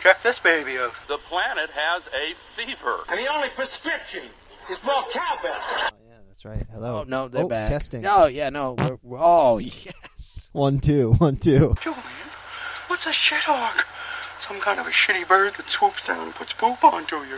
Check this baby out. The planet has a fever. And the only prescription is more cowbell. Oh, yeah, that's right. Hello. Oh, no, they're back. Testing. No, yeah, no. Oh, yes. 1, 2, 1, 2. Julian, what's a shithawk? Some kind of a shitty bird that swoops down and puts poop onto you.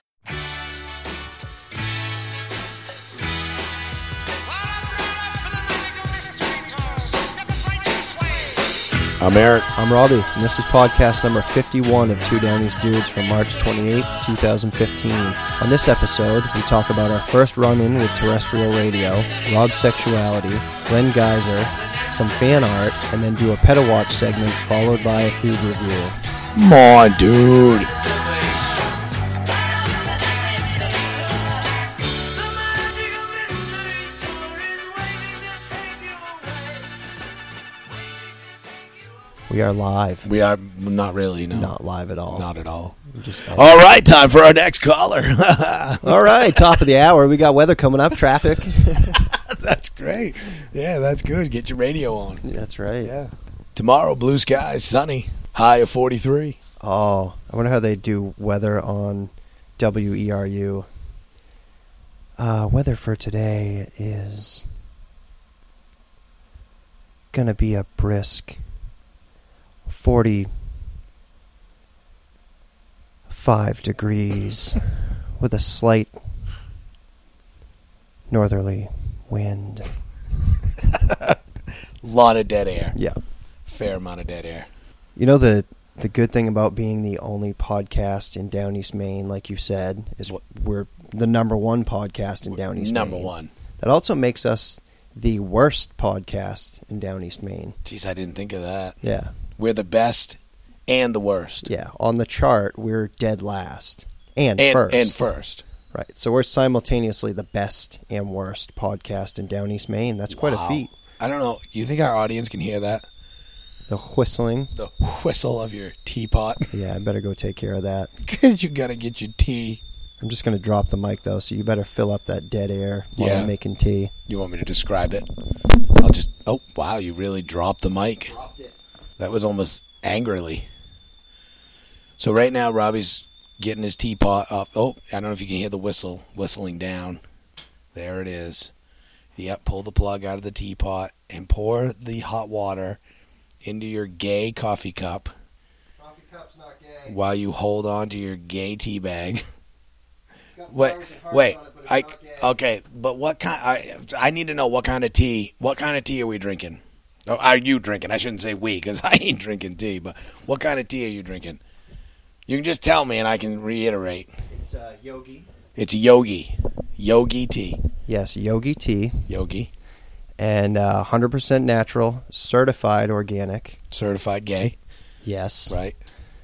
I'm Eric. I'm Robbie, and this is podcast number 51 of Two Down East Dudes from March 28th, 2015. On this episode, we talk about our first run-in with terrestrial radio, Rob's sexuality, Glenn Geyser, some fan art, and then do a Peta-Watch segment followed by a food review. Come on, dude. We are live. We are not really, no. Not live at all. Not at all. Just All right, time for our next caller. All right, top of the hour. We got weather coming up, traffic. That's great. Yeah, that's good. Get your radio on. That's right. Yeah. Tomorrow, blue skies, sunny, high of 43. Oh, I wonder how they do weather on WERU. Weather for today is going to be a brisk 45 degrees with a slight northerly wind. Lot of dead air. Yeah. Fair amount of dead air. You know, the good thing about being the only podcast in Down East Maine, like you said, is we're the number one podcast in Down East Maine. Number one. That also makes us the worst podcast in Down East Maine. Jeez, I didn't think of that. Yeah. We're the best and the worst. Yeah. On the chart, we're dead last. And first. And first. Right. So we're simultaneously the best and worst podcast in Down East Maine. That's quite a feat. I don't know. Do you think our audience can hear that? The whistling. The whistle of your teapot. Yeah, I better go take care of that. Because you got to get your tea. I'm just going to drop the mic, though, so you better fill up that dead air while Yeah. I'm making tea. You want me to describe it? I'll just... Oh, wow, you really dropped the mic. Dropped it. That was almost angrily. So right now, Robbie's getting his teapot up. Oh, I don't know if you can hear the whistling down. There it is. Yep, pull the plug out of the teapot and pour the hot water into your gay coffee cup. Coffee cup's not gay. While you hold on to your gay tea bag. It's got Wait, flowers and hearts wait. on it, but it's not gay. Okay, but what kind? I need to know what kind of tea. What kind of tea are we drinking? Oh, are you drinking? I shouldn't say we, because I ain't drinking tea. But what kind of tea are you drinking? You can just tell me, and I can reiterate. It's Yogi. It's Yogi. Yogi tea. Yes, Yogi tea. Yogi. And 100% natural, certified organic. Certified gay. Yes. Right.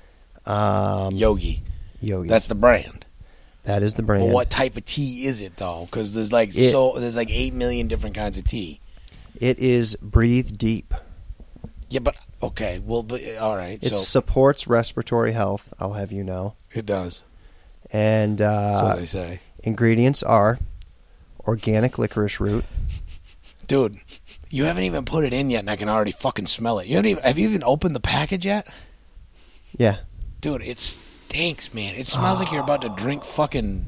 Yogi. Yogi. That's the brand. That is the brand. Well, what type of tea is it, though? Because there's like 8 million different kinds of tea. It is Breathe Deep. Yeah, but okay. Well, but all right. It supports respiratory health, I'll have you know. It does. And so they say. Ingredients are organic licorice root. Dude, you haven't even put it in yet, and I can already fucking smell it. Have you even opened the package yet? Yeah. Dude, it stinks, man. It smells like you're about to drink fucking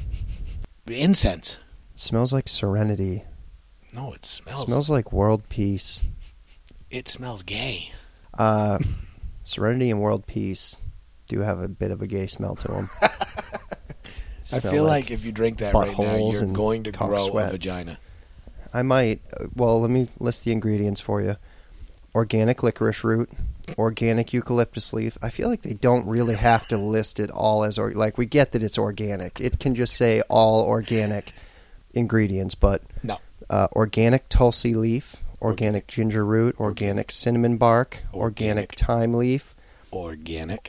incense. It smells like serenity. No, it smells. It smells like world peace. It smells gay. Serenity and world peace do have a bit of a gay smell to them. I feel like if you drink that right now, you're going to grow a vagina. I might. Well, let me list the ingredients for you. Organic licorice root, organic eucalyptus leaf. I feel like they don't really have to list it all as... Like, we get that it's organic. It can just say all organic ingredients, but... No. Organic tulsi leaf, organic ginger root, organic cinnamon bark, organic thyme leaf. Organic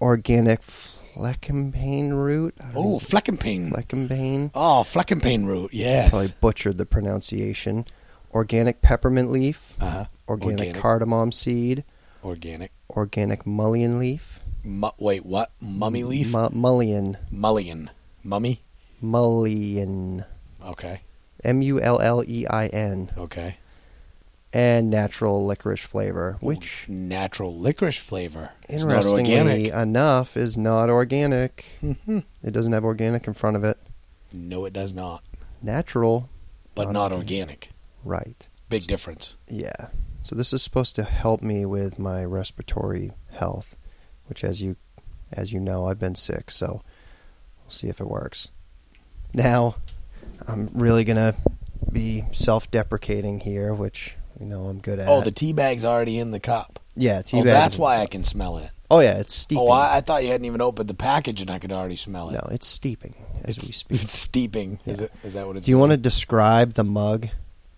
fleckenpain root. Oh, fleckenpain. Fleckenpain. Oh, fleckenpain root, yes. Probably butchered the pronunciation. Organic peppermint leaf. Organic cardamom seed. Organic mullein leaf. Wait, what? Mummy leaf? Mullein. Mummy? Mullein. Okay. Mullein. Okay. and natural licorice flavor, which natural licorice flavor. It's not interestingly organic. enough is not organic. It doesn't have organic in front of it. No, it does not. Natural, But not organic. right. Big difference. Yeah. So this is supposed to help me with my respiratory health, which as you know, I've been sick, so we'll see if it works. Now, I'm really going to be self-deprecating here, which I'm good at. Oh, the tea bag's already in the cup. Yeah, tea Oh, bag. that's why I can smell it. Oh yeah, it's steeping. Oh, I thought you hadn't even opened the package and I could already smell it. No, it's steeping as we speak. It's steeping. Yeah. Is that what it's Do you want to describe the mug?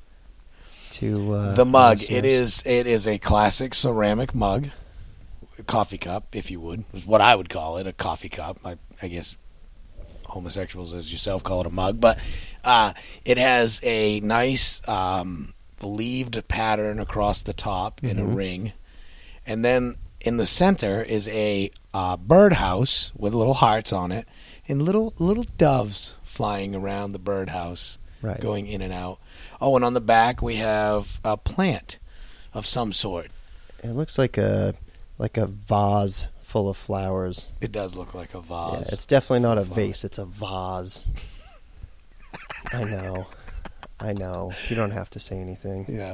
To the mug? listeners? It is a classic ceramic mug, coffee cup, if you would, is what I would call it, a coffee cup. I guess homosexuals as yourself call it a mug, but it has a nice leaved pattern across the top in a ring, and then in the center is a birdhouse with little hearts on it and little doves flying around the birdhouse, Right. going in and out. Oh, and on the back we have a plant of some sort. It looks like a vase full of flowers. It does look like a vase. Yeah, it's definitely not a vase. It's a vase. I know. You don't have to say anything. Yeah.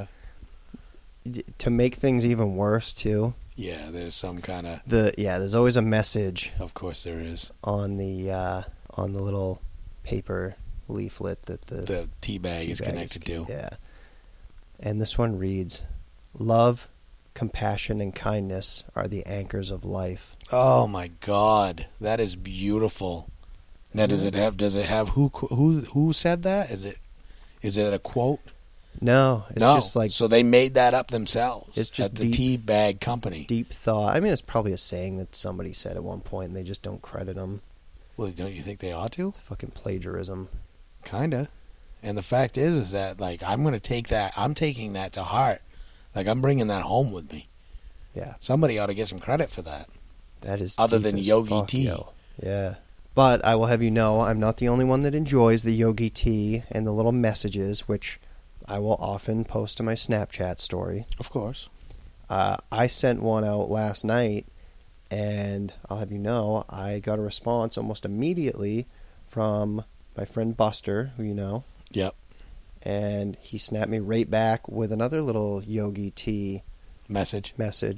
To make things even worse, too. Yeah, there's some kind of... There's always a message Of course there is. on the little paper leaflet that The tea bag is connected to. Yeah. And this one reads, "Love, compassion, and kindness are the anchors of life." Oh my God, that is beautiful. Now, does it have who said that? Is it a quote? No, it's just like so they made that up themselves. It's just at the tea bag company. deep thought. I mean, it's probably a saying that somebody said at one point, and they just don't credit them. Well, don't you think they ought to? It's fucking plagiarism. Kinda. And the fact is that like I'm going to take that. I'm taking that to heart. Like I'm bringing that home with me. Yeah, Somebody ought to get some credit for that. that is Other deep than as Yogi fuck, tea. yo. Yeah. But I will have you know, I'm not the only one that enjoys the Yogi tea and the little messages, which I will often post to my Snapchat story. Of course. I sent one out last night, and I'll have you know, I got a response almost immediately from my friend Buster, who you know. Yep. And he snapped me right back with another little Yogi tea Message.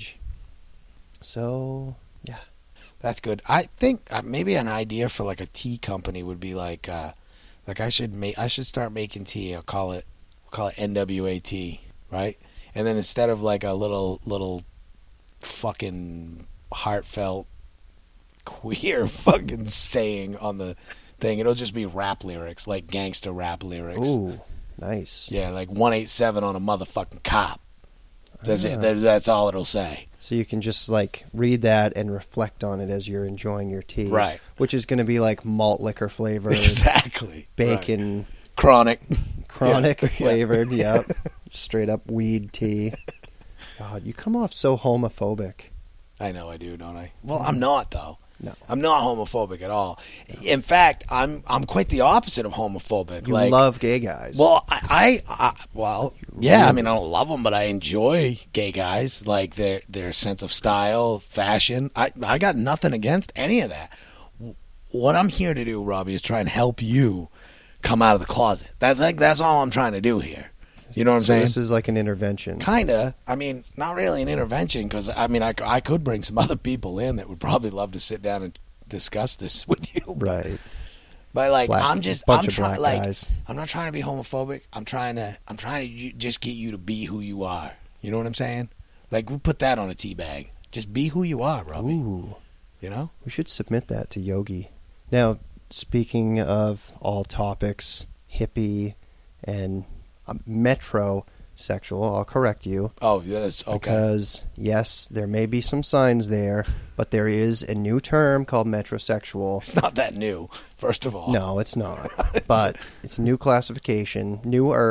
So, yeah. That's good. I think maybe an idea for like a tea company would be like I should start making tea. I'll call it NWA tea, right? And then instead of like a little fucking heartfelt queer fucking saying on the thing, it'll just be rap lyrics, like gangster rap lyrics. Ooh, nice. Yeah, like 187 on a motherfucking cop. That's it. That's all it'll say. So you can just like read that and reflect on it as you're enjoying your tea. Right. Which is going to be like malt liquor flavored. Exactly. Bacon. Right. Chronic Chronic Yeah. flavored, yep. Straight up weed tea. God, you come off so homophobic. I know I do, don't I? Well, I'm not though. No. I'm not homophobic at all. In fact, I'm quite the opposite of homophobic. You like, love gay guys. well, I yeah. I mean, I don't love them, but I enjoy gay guys, like their sense of style, fashion. I got nothing against any of that. What I'm here to do, Robbie, is try and help you come out of the closet. That's all I'm trying to do here. You know what I'm saying? This is like an intervention. Kinda. I mean, not really an intervention because I mean, I could bring some other people in that would probably love to sit down and discuss this with you. Right. But like, Black- I'm bunch of trying. black Like, guys. I'm not trying to be homophobic. I'm trying to just get you to be who you are. You know what I'm saying? Like, we put that on a tea bag. Just be who you are, Robbie. Ooh. You know? We should submit that to Yogi. Now, speaking of all topics, hippie and metrosexual, I'll correct you. Oh, yes. Okay. Because, yes, there may be some signs there, but there is a new term called metrosexual. It's not that new. First of all. No, it's not. But it's a newer classification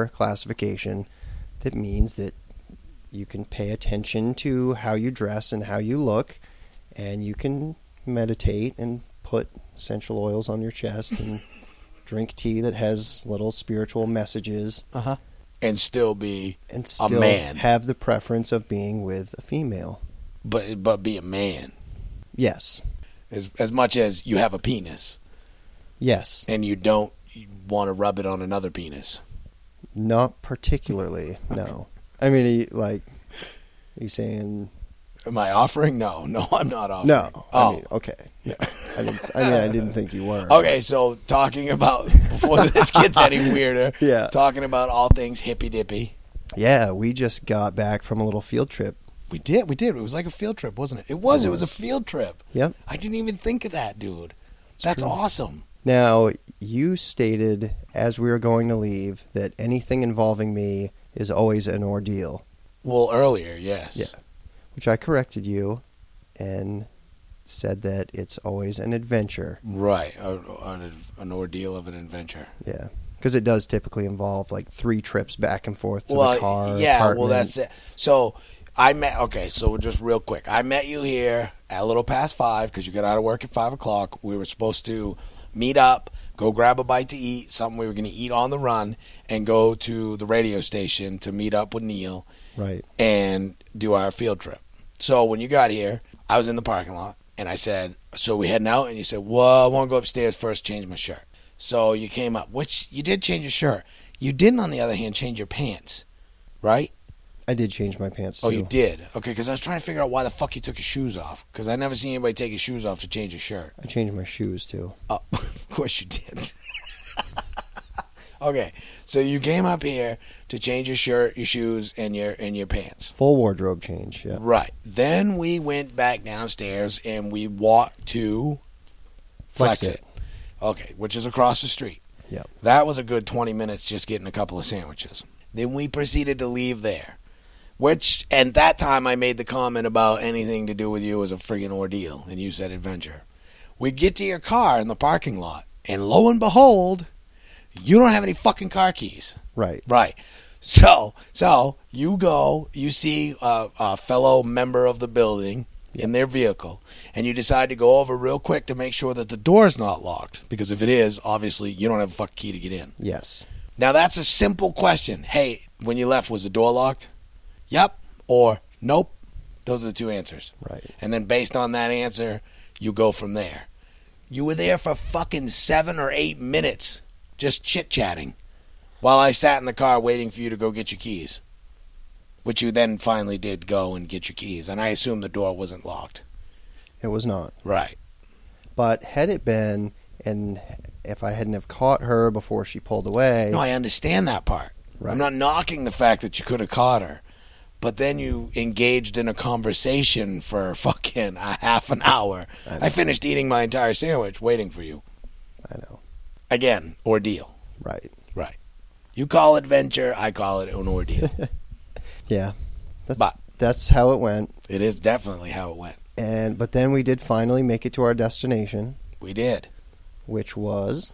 that means that you can pay attention to how you dress and how you look, and you can meditate and put essential oils on your chest and drink tea that has little spiritual messages. Uh-huh. and still be And still a man. have the preference of being with a female. But be a man. Yes. As much as you have a penis Yes. and you don't want to rub it on another penis. Not particularly, no. I mean, are you saying... Am I offering? No, I'm not offering. No. Oh. I mean, okay. Yeah. I didn't think you were. Okay, so talking about, before this gets any weirder, Yeah. talking about all things hippy-dippy. Yeah, we just got back from a little field trip. We did. It was like a field trip, wasn't it? It was a field trip. Yep. I didn't even think of that, dude. That's true. awesome. Now, you stated, as we were going to leave, that anything involving me is always an ordeal. Well, earlier, yes. Yeah. Which I corrected you and said that it's always an adventure. Right. An ordeal of an adventure. Yeah. Because it does typically involve like 3 trips back and forth to the car. Yeah, apartment. well, that's it. So, so just real quick. I met you here at a little past 5 because you got out of work at 5 o'clock. We were supposed to meet up, go grab a bite to eat, something we were going to eat on the run, and go to the radio station to meet up with Neil. Right. And do our field trip. So when you got here, I was in the parking lot, and I said, so we heading out? And you said, well, I want to go upstairs first, change my shirt. So you came up, which you did change your shirt. You didn't, on the other hand, change your pants, right? I did change my pants, too. Oh, you did? Okay, because I was trying to figure out why the fuck you took your shoes off. Because I never seen anybody take his shoes off to change a shirt. I changed my shoes, too. Oh, of course you did. Okay, so you came up here to change your shirt, your shoes, and your pants. Full wardrobe change, yeah. Right. Then we went back downstairs and we walked to Flex It. Okay, which is across the street. Yep. That was a good 20 minutes just getting a couple of sandwiches. Then we proceeded to leave there. And that time I made the comment about anything to do with you as a friggin' ordeal, and you said adventure. We get to your car in the parking lot, and lo and behold, you don't have any fucking car keys. Right. Right. So you go, you see a fellow member of the building in their vehicle, and you decide to go over real quick to make sure that the door's not locked. Because if it is, obviously, you don't have a fucking key to get in. Yes. Now, that's a simple question. Hey, when you left, was the door locked? Yep. Or nope. Those are the 2 answers. Right. And then based on that answer, you go from there. You were there for fucking 7 or 8 minutes just chit-chatting while I sat in the car waiting for you to go get your keys, which you then finally did go and get your keys, and I assume the door wasn't locked. It was not. Right. But had it been, and if I hadn't have caught her before she pulled away... No, I understand that part. Right. I'm not knocking the fact that you could have caught her, but then you engaged in a conversation for fucking a half an hour. I finished eating my entire sandwich waiting for you. I know. Again, ordeal. Right. Right. You call it adventure, I call it an ordeal. Yeah. That's how it went. It is definitely how it went. But then we did finally make it to our destination. We did. Which was...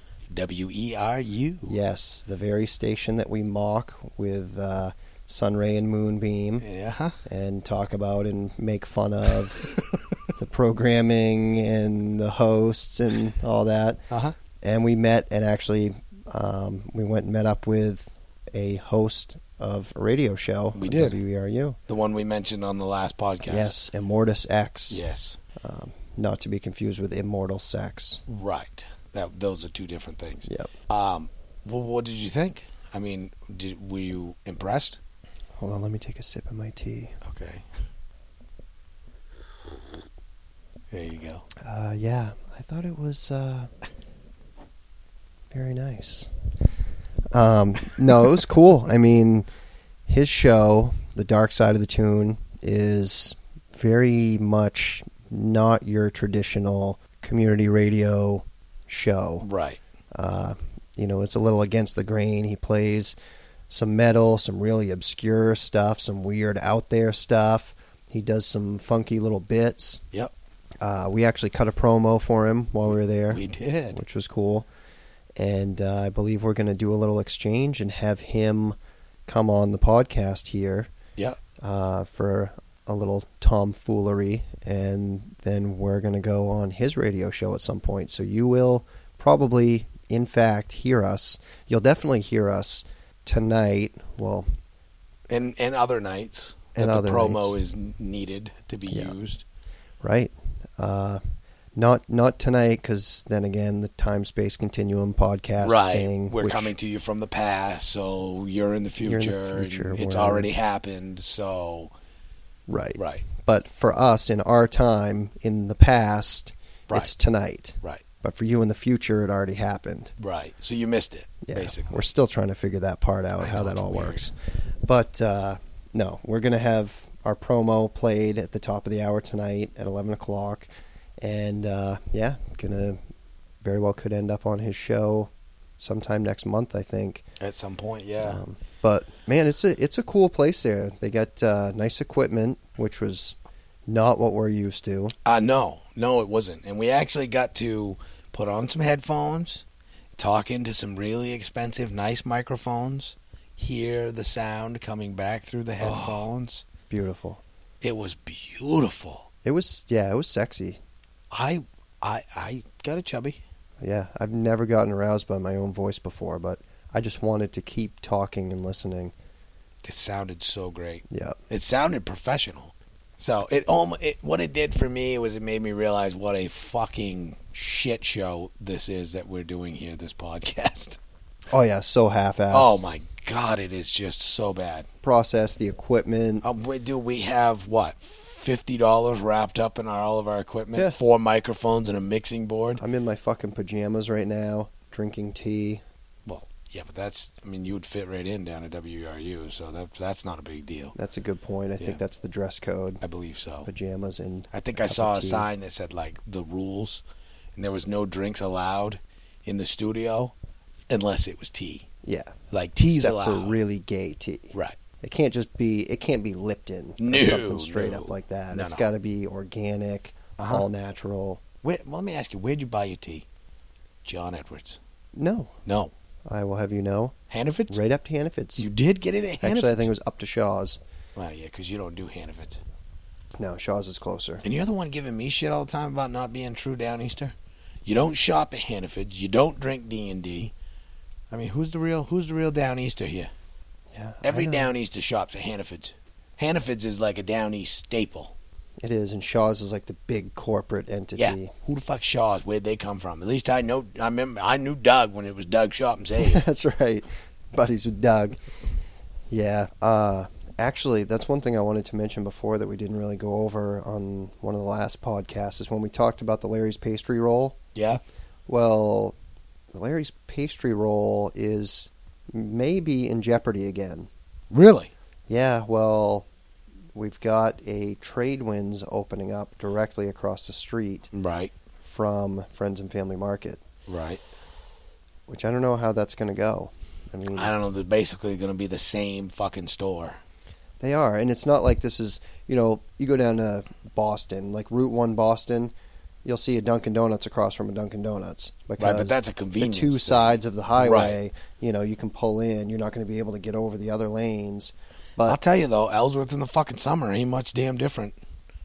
WERU. Yes, the very station that we mock with Sunray and Moonbeam. Yeah. And talk about and make fun of the programming and the hosts and all that. Uh-huh. And we met and actually we went and met up with a host of a radio show. We did. WERU. The one we mentioned on the last podcast. Yes, Immortus X. Yes. Not to be confused with Immortal Sex. Right. Those are 2 different things. Yep. Well, what did you think? I mean, were you impressed? Hold on, let me take a sip of my tea. Okay. There you go. Yeah, I thought it was very nice. No, it was cool. I mean, his show, The Dark Side of the Tune, is very much not your traditional community radio show. Right. It's a little against the grain. He plays some metal, some really obscure stuff, some weird out there stuff. He does some funky little bits. Yep. We actually cut a promo for him while we were there. We did. Which was cool. And I believe we're going to do a little exchange and have him come on the podcast here. Yep. For a little tomfoolery. And then we're going to go on his radio show at some point. So you will probably, in fact, hear us. You'll definitely hear us tonight, well, and other nights and that other the promo nights. is needed to be used. Right. Not tonight, because then again, the time space continuum podcast thing. We're coming to you from the past, so you're in the future. You're in the future, and it's we're- already happened, so Right. right, But for us, in our time, in the past, Right. it's tonight. right, But for you in the future, it already happened. right. So you missed it, Yeah, basically. we're still trying to figure that part out, I how know, that it's all weird. works. But no, we're going to have our promo played at the top of the hour tonight at 11 o'clock. And, going to very well could end up on his show sometime next month, I think. At some point, yeah. But, man, it's a cool place there. They got nice equipment, which was not what we're used to. No, it wasn't. And we actually got to put on some headphones, talk into some really expensive, nice microphones, hear the sound coming back through the headphones. Beautiful. It was beautiful. It was sexy. I got a chubby. Yeah, I've never gotten aroused by my own voice before, but I just wanted to keep talking and listening. It sounded so great. Yeah. It sounded professional. So what it did for me was it made me realize what a fucking shit show this is that we're doing here, this podcast. Oh, yeah, so half-assed. Oh my God, it is just so bad. Process, the equipment. We have, what, $50 wrapped up in all of our equipment? Yeah. 4 microphones and a mixing board? I'm in my fucking pajamas right now, drinking tea. Well, yeah, but you would fit right in down at WRU, so that's not a big deal. That's a good point. I think Yeah. that's the dress code. I believe so. Pajamas and I think a I cup saw of a tea. sign that said, like, the rules, and there was no drinks allowed in the studio unless it was tea. Yeah. Like, tea's Except allowed. for really gay tea. Right. It can't be Lipton No, or something straight no. up like that. No, It's no. got to be organic, Uh-huh. all natural. Well, let me ask you, where'd you buy your tea? John Edwards. No, No. I will have you know, Hannaford's? right up to Hannaford's. You did get it at Hannaford's? Actually, I think it was up to Shaw's. Well, yeah, because you don't do Hannaford's. No, Shaw's is closer. And you're the one giving me shit all the time about not being true Downeaster. You don't shop at Hannaford's. You don't drink D&D. I mean, who's the real Downeaster here? Yeah, Every I know. Downeaster shops at Hannaford's. Hannaford's is like a Down East staple. It is, and Shaw's is like the big corporate entity. Yeah. Who the fuck Shaw's? Where'd they come from? At least I know. I remember. I knew Doug when it was Doug Shop and Save. That's right. Buddies with Doug. Yeah. Actually, that's one thing I wanted to mention before that we didn't really go over on one of the last podcasts is when we talked about the Larry's Pastry Roll. Yeah. Well, the Larry's Pastry Roll is maybe in jeopardy again. Really? Yeah, well, we've got a Tradewinds opening up directly across the street Right. from Friends and Family Market, Right. which I don't know how that's going to go. I mean, I don't know. They're basically going to be the same fucking store. they are, and it's not like this is, you go down to Boston, like Route 1 Boston, you'll see a Dunkin' Donuts across from a Dunkin' Donuts. Because Right, but that's a the convenience two thing. sides of the highway, you can pull in. You're not going to be able to get over the other lanes. But I'll tell you, though, Ellsworth in the fucking summer ain't much damn different.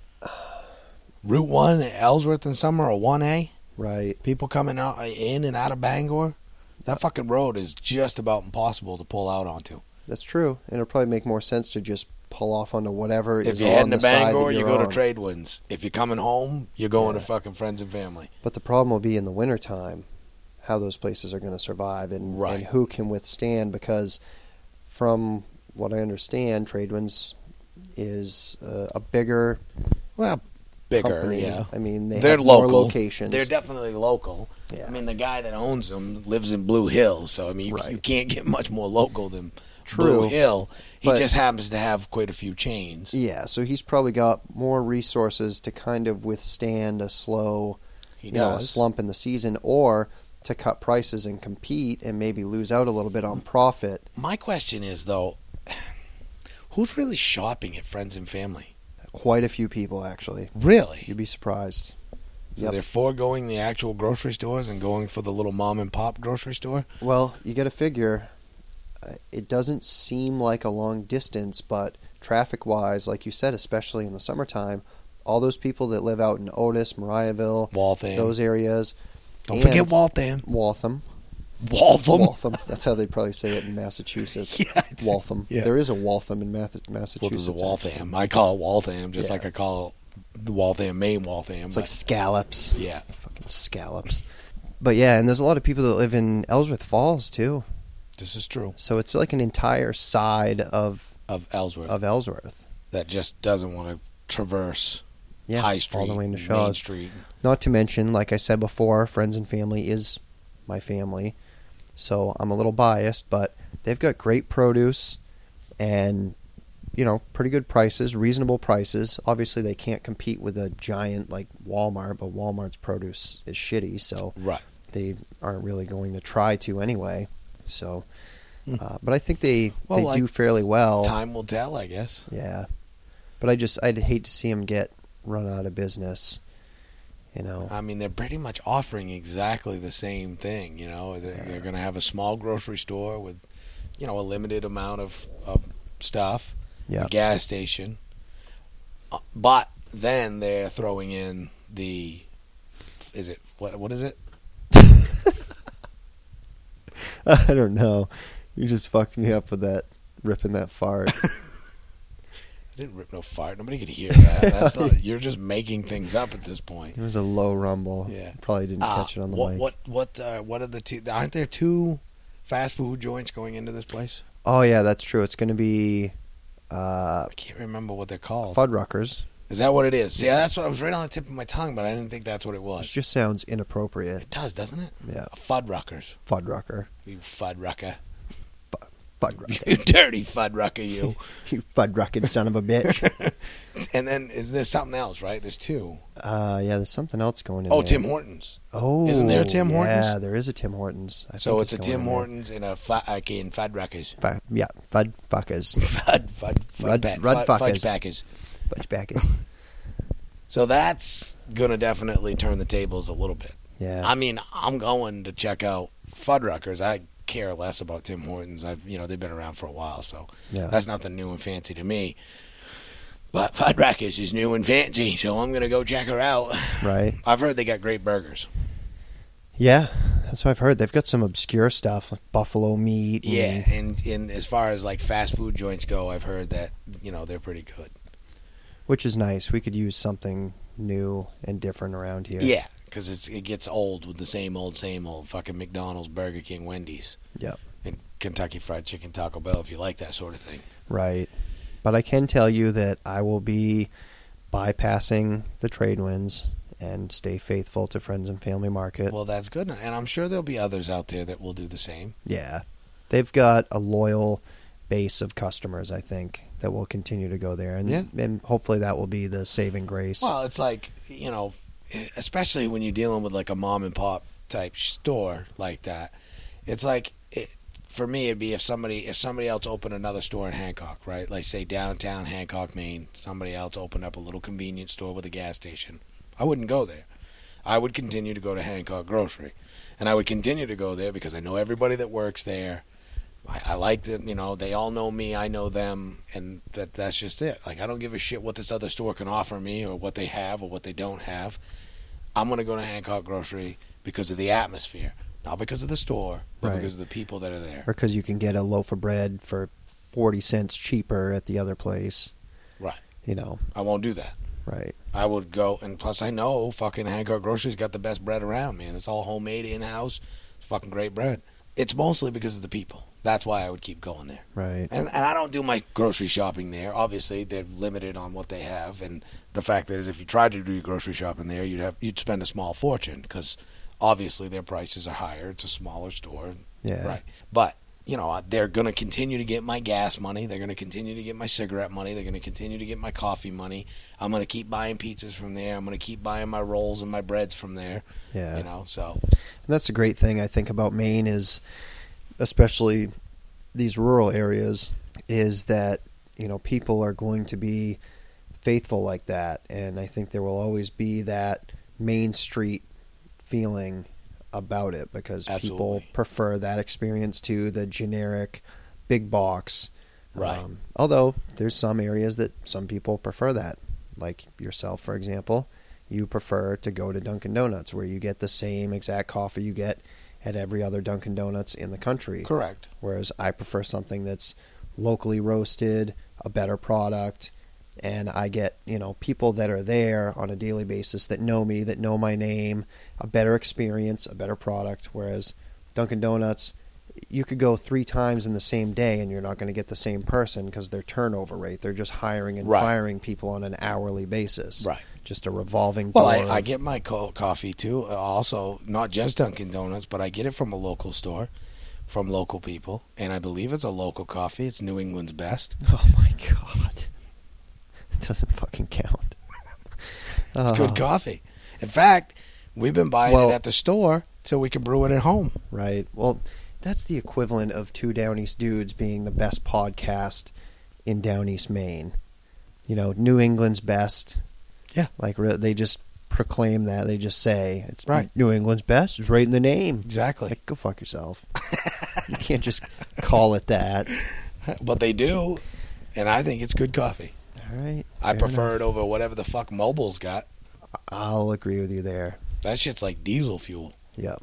Route 1, Ellsworth in summer, or 1A, right, people coming out in and out of Bangor, that fucking road is just about impossible to pull out onto. that's true, and it'll probably make more sense to just pull off onto whatever If is you're on heading the to side Bangor, that you you're go to on. Tradewinds. If you're coming home, you're going Yeah. to fucking Friends and Family. But the problem will be in the wintertime, how those places are going to survive and Right. and who can withstand, because from what I understand, Tradewinds is a bigger Well, bigger, company. yeah. I mean, They're have more local. locations. They're definitely local. Yeah. I mean, the guy that owns them lives in Blue Hill, so I mean, Right. you can't get much more local than True. Blue Hill. He But- just happens to have quite a few chains. Yeah, so he's probably got more resources to kind of withstand a slow, He a does. slump in the season, or to cut prices and compete and maybe lose out a little bit on profit. My question is, though, who's really shopping at Friends and Family? Quite a few people, actually. Really? You'd be surprised. So Yep. they're foregoing the actual grocery stores and going for the little mom and pop grocery store? Well, you got to figure, it doesn't seem like a long distance, but traffic-wise, like you said, especially in the summertime, all those people that live out in Otis, Mariahville, Waltham. those areas. Don't and forget Waltham. Waltham. Waltham. Waltham. That's how they probably say it in Massachusetts. Yeah, Waltham. yeah. There is a Waltham in Well, Massachusetts. there's a Waltham. actually. I call it Waltham, just Yeah. like I call the Waltham, Maine Waltham. It's like scallops. yeah. Fucking scallops. But yeah, and there's a lot of people that live in Ellsworth Falls too. This is true. So it's like an entire side of Of Ellsworth. Ellsworth. That just doesn't want to traverse Yeah, High Street, all the way into Main Shaw's. Street. Not to mention, like I said before, friends and family is my family. So I'm a little biased, but they've got great produce and, you know, pretty good prices, reasonable prices. Obviously, they can't compete with a giant like Walmart, but Walmart's produce is shitty, so Right. they aren't really going to try to anyway. So, but I think they Well, do fairly well. Time will tell, I guess. Yeah, but I'd hate to see them get run out of business. You know, I mean, they're pretty much offering exactly the same thing. You know, they're going to have a small grocery store with, you know, a limited amount of stuff. yeah, A gas station. But then they're throwing in the. Is it what is it? I don't know. You just fucked me up with that ripping that fart. I didn't rip no fart. Nobody could hear that. That's not. You're just making things up at this point. It was a low rumble. Yeah. Probably didn't catch it on the mic. What are the two? Aren't there two fast food joints going into this place? Oh yeah, that's true. It's going to be I can't remember what they're called. Fuddruckers. Is that what it is? See, that's what I was right on the tip of my tongue, but I didn't think that's what it It was. just sounds inappropriate. It does, doesn't it? Yeah, A Fuddruckers. Fuddrucker. You Fuddrucker. Fuddrucker. You dirty Fuddrucker, you. You Fuddrucking son of a bitch. And then is there something else, right? There's two. Yeah, there's something else going in Oh, there. Tim Hortons. Oh, Isn't there a Tim Hortons? Yeah, there is a Tim Hortons. I So think it's a going Tim in there. Hortons and a Fuddruckers. Yeah, Fuddfuckers. Fudge fuckers. packers. Fudgebackers. So that's going to definitely turn the tables a little bit. Yeah. I mean, I'm going to check out Fuddruckers. I care less about Tim Hortons. They've been around for a while, so Yeah. that's nothing new and fancy to me. But Fuddruckers is new and fancy, so I'm going to go check her out. Right. I've heard they got great burgers. Yeah, that's what I've heard. They've got some obscure stuff like buffalo meat. and- Yeah, and as far as like fast food joints go, I've heard that, they're pretty good. Which is nice. We could use something new and different around here. Yeah, because it gets old with the same old fucking McDonald's, Burger King, Wendy's, Yep. and Kentucky Fried Chicken, Taco Bell, if you like that sort of thing. Right. But I can tell you that I will be bypassing the trade winds and stay faithful to Friends and Family Market. Well, that's good, and I'm sure there'll be others out there that will do the same. Yeah. They've got a loyal base of customers, I think, that will continue to go there. And, Yeah. and hopefully that will be the saving grace. Well, it's like, especially when you're dealing with like a mom and pop type store like that, it's like, for me, it'd be if somebody else opened another store in Hancock, right? Like, say, downtown Hancock, Maine, somebody else opened up a little convenience store with a gas station. I wouldn't go there. I would continue to go to Hancock Grocery. And I would continue to go there because I know everybody that works there. I like that, they all know me, I know them, and that's just it. Like, I don't give a shit what this other store can offer me or what they have or what they don't have. I'm going to go to Hancock Grocery because of the atmosphere. Not because of the store, but Right. because of the people that are there. Or because you can get a loaf of bread for 40 cents cheaper at the other place. Right. I won't do that. Right. I would go, and plus I know fucking Hancock Grocery's got the best bread around, man. It's all homemade, in-house. It's fucking great bread. It's mostly because of the people. That's why I would keep going there. Right. And I don't do my grocery shopping there. Obviously, they're limited on what they have, and the fact is, if you tried to do your grocery shopping there, you'd spend a small fortune because obviously their prices are higher. It's a smaller store, Yeah. right? But they're going to continue to get my gas money. They're going to continue to get my cigarette money. They're going to continue to get my coffee money. I'm going to keep buying pizzas from there. I'm going to keep buying my rolls and my breads from there. Yeah. So And that's a great thing I think about Maine is, especially these rural areas, is that, people are going to be faithful like that. And I think there will always be that Main Street feeling about it because people Absolutely. prefer that experience to the generic big box. Right. Although there's some areas that some people prefer that. Like yourself, for example. You prefer to go to Dunkin' Donuts where you get the same exact coffee you get at every other Dunkin' Donuts in the country. Correct. Whereas I prefer something that's locally roasted, a better product, and I get, people that are there on a daily basis that know me, that know my name, a better experience, a better product. Whereas Dunkin' Donuts, you could go 3 times in the same day and you're not going to get the same person because their turnover rate. They're just hiring and firing people on an hourly basis. Right. Just a revolving door. Well, I get my coffee too. Also, not just Dunkin' Donuts, but I get it from a local store, from local people, and I believe it's a local coffee. It's New England's best. Oh my God. It doesn't fucking count. It's good coffee. In fact, we've been buying it at the store so we can brew it at home. Right. Well, that's the equivalent of Two Down East Dudes being the best podcast in Down East Maine. New England's best. Yeah. Like, they just proclaim that. They just say, it's right. New England's best. It's right in the name. Exactly. Like, go fuck yourself. You can't just call it that. But they do, and I think it's good coffee. All right. I prefer it over whatever the fuck Mobile's got. I'll agree with you there. That shit's like diesel fuel. Yep.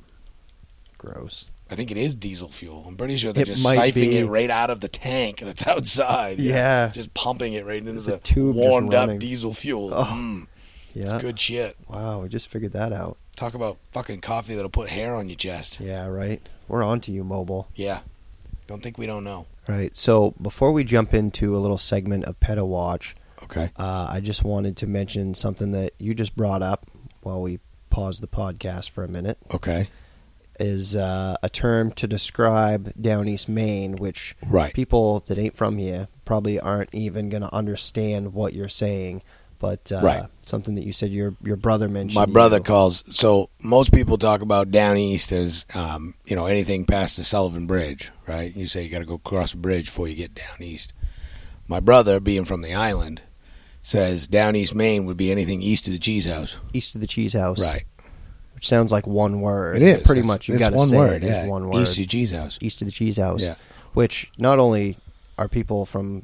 Gross. I think it is diesel fuel. I'm pretty sure they're just siphoning it right out of the tank that's outside. Yeah. Just pumping it right into the tube warmed up diesel fuel. Oh. Yeah. It's good shit. Wow, we just figured that out. Talk about fucking coffee that'll put hair on your chest. Yeah, right. We're on to you, Mobile. Yeah. Don't think we don't know. Right. So before we jump into a little segment of Pedo Watch, okay, I just wanted to mention something that you just brought up while we paused the podcast for a minute. Okay. Is a term to describe Down East Maine, which people that ain't from here probably aren't even going to understand what you're saying. But something that you said your brother mentioned. My brother calls. So most people talk about Down East as anything past the Sullivan Bridge, right? You say you got to go across a bridge before you get down east. My brother, being from the island, says Down East Maine would be anything east of the Cheese House. East of the Cheese House, right? Which sounds like one word. It is pretty much. You got to say it is one word. East of the Cheese House. East of the Cheese House. Yeah. Which not only are people from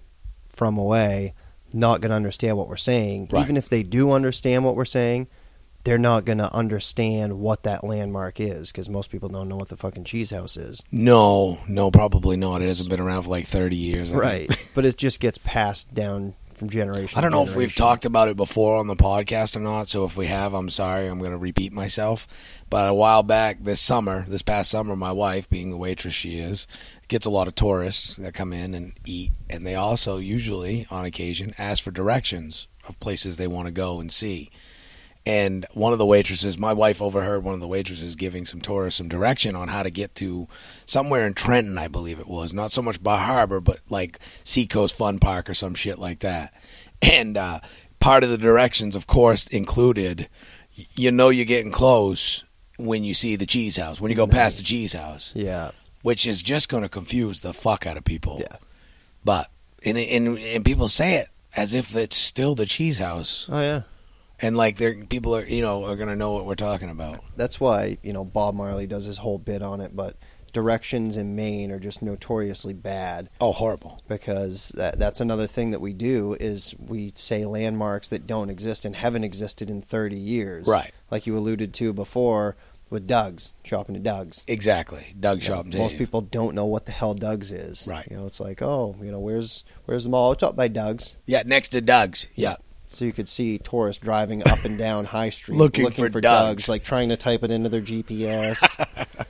away not going to understand what we're saying, even if they do understand what we're saying, they're not going to understand what that landmark is because most people don't know what the fucking Cheese House is. No, probably not. It hasn't been around for like 30 years. Right. But it just gets passed down from generation I don't to know generation. if we've talked about it before on the podcast or not, so if we have, I'm sorry. I'm going to repeat myself. But a while back, this past summer, my wife, being the waitress she is, gets a lot of tourists that come in and eat, and they also usually, on occasion, ask for directions of places they want to go and see. And one of the waitresses, my wife overheard one of the waitresses giving some tourists some direction on how to get to somewhere in Trenton, I believe it was. Not so much Bar Harbor, but like Seacoast Fun Park or some shit like that. And part of the directions, of course, included, you're getting close when you see the Cheese House, when you go past the Cheese House. Yeah. Which is just going to confuse the fuck out of people. Yeah. But, and people say it as if it's still the Cheese House. Oh, yeah. And like people are going to know what we're talking about. That's why, Bob Marley does his whole bit on it, but directions in Maine are just notoriously bad. Oh, horrible. Because that's another thing that we do is we say landmarks that don't exist and haven't existed in 30 years. Right. Like you alluded to before with Doug's, shopping at Doug's. Exactly. Doug's shopping. Most people don't know what the hell Doug's is. Right. It's like, where's the mall? It's up by Doug's. Yeah, next to Doug's. Yeah. So you could see tourists driving up and down High Street looking for Doug's, like trying to type it into their GPS.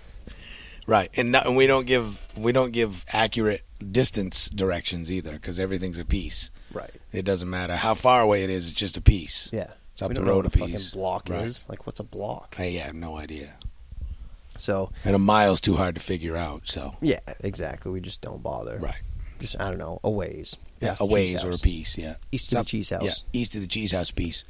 Right, and we don't give accurate distance directions either because everything's a piece. Right. It doesn't matter how far away it is; it's just a piece. Yeah. It's up we the don't know road what a a piece. Fucking block right. is. Like, what's a block? I have no idea. So. And a mile's too hard to figure out. So. Yeah, exactly. We just don't bother. Right. Just, I don't know, a ways. Yeah, a ways or a piece. Yeah. East of the Cheese House. Yeah, east of the Cheese House piece.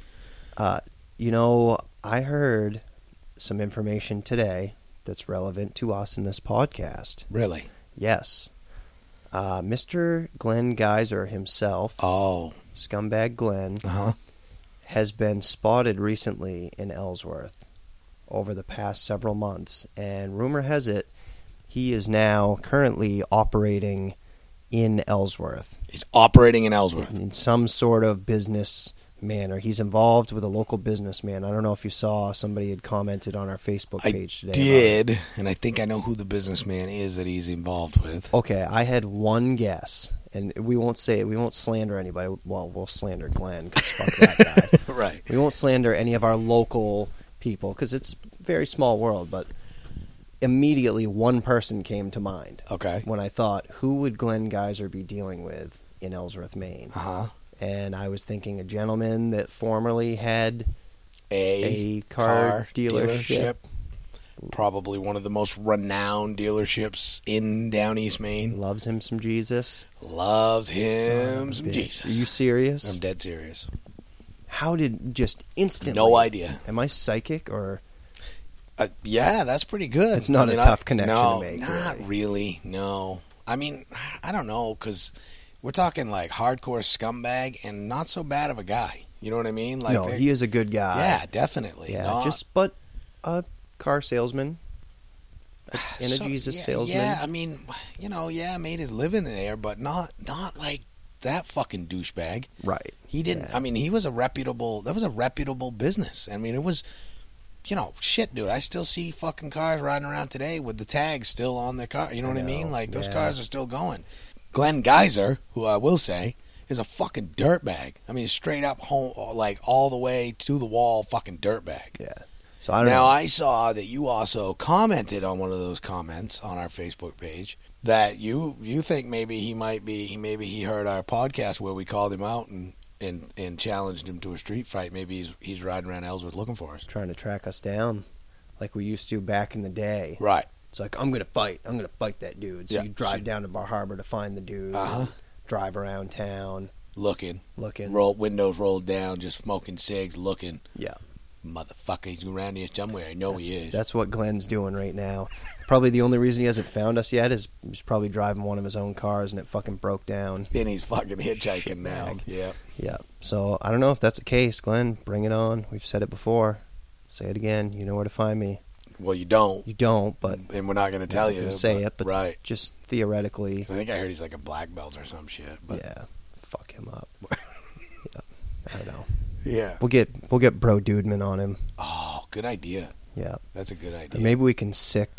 I heard some information today that's relevant to us in this podcast. Really? Yes. Mr. Glenn Geyser himself, Scumbag Glenn, has been spotted recently in Ellsworth over the past several months. And rumor has it, he is now currently operating in Ellsworth. He's operating in Ellsworth. In some sort of business or he's involved with a local businessman. I don't know if you saw, somebody had commented on our Facebook page today. I did, and I think I know who the businessman is that he's involved with. Okay, I had one guess, and we won't slander anybody. Well, we'll slander Glenn, because fuck that guy. Right. We won't slander any of our local people, because it's a very small world, but immediately one person came to mind. Okay. When I thought, who would Glenn Geyser be dealing with in Ellsworth, Maine? Uh-huh. And I was thinking a gentleman that formerly had A car dealership. Probably one of the most renowned dealerships in Down East Maine. Loves him some Jesus. Loves him Son of some a bitch. Jesus. Are you serious? I'm dead serious. How did just instantly? No idea. Am I psychic or? Yeah, that's pretty good. It's not a tough connection no, to make. Not really. No. I mean, I don't know, because we're talking like hardcore scumbag and not so bad of a guy. You know what I mean? Like, No, he is a good guy. Yeah, definitely. Yeah, Not- but a car salesman and a Jesus yeah, salesman. Yeah, I mean, made his living there, but not like that fucking douchebag. Right. He didn't. Yeah. I mean, that was a reputable business. I mean, it was, shit, dude. I still see fucking cars riding around today with the tags still on their car. You know what I mean? Like, those cars are still going. Glenn Geyser, who I will say is a fucking dirtbag. I mean, straight up home, like all the way to the wall, fucking dirtbag. Yeah. So I don't know. Now, I saw that you also commented on one of those comments on our Facebook page that you think maybe he heard our podcast where we called him out and challenged him to a street fight. Maybe he's riding around Ellsworth looking for us. Trying to track us down like we used to back in the day. Right. It's like, I'm going to fight that dude. So Yeah. you drive down to Bar Harbor to find the dude. Uh-huh. Drive around town. Looking. Looking. Windows rolled down, just smoking cigs, looking. Yeah. Motherfucker, he's around here somewhere. I know he is. That's what Glenn's doing right now. Probably the only reason he hasn't found us yet is he's probably driving one of his own cars and it fucking broke down. Then he's fucking hitchhiking now. Shitbag. Yeah. Yeah. So I don't know if that's the case, Glenn. Bring it on. We've said it before. Say it again. You know where to find me. Well, you don't. You don't, but And we're not going to tell you. say it, but right. just theoretically. I think I heard he's like a black belt or some shit. But Yeah. Fuck him up. Yeah. I don't know. yeah. We'll get Bro Dudeman on him. Oh, good idea. Yeah. That's a good idea. Or maybe we can sick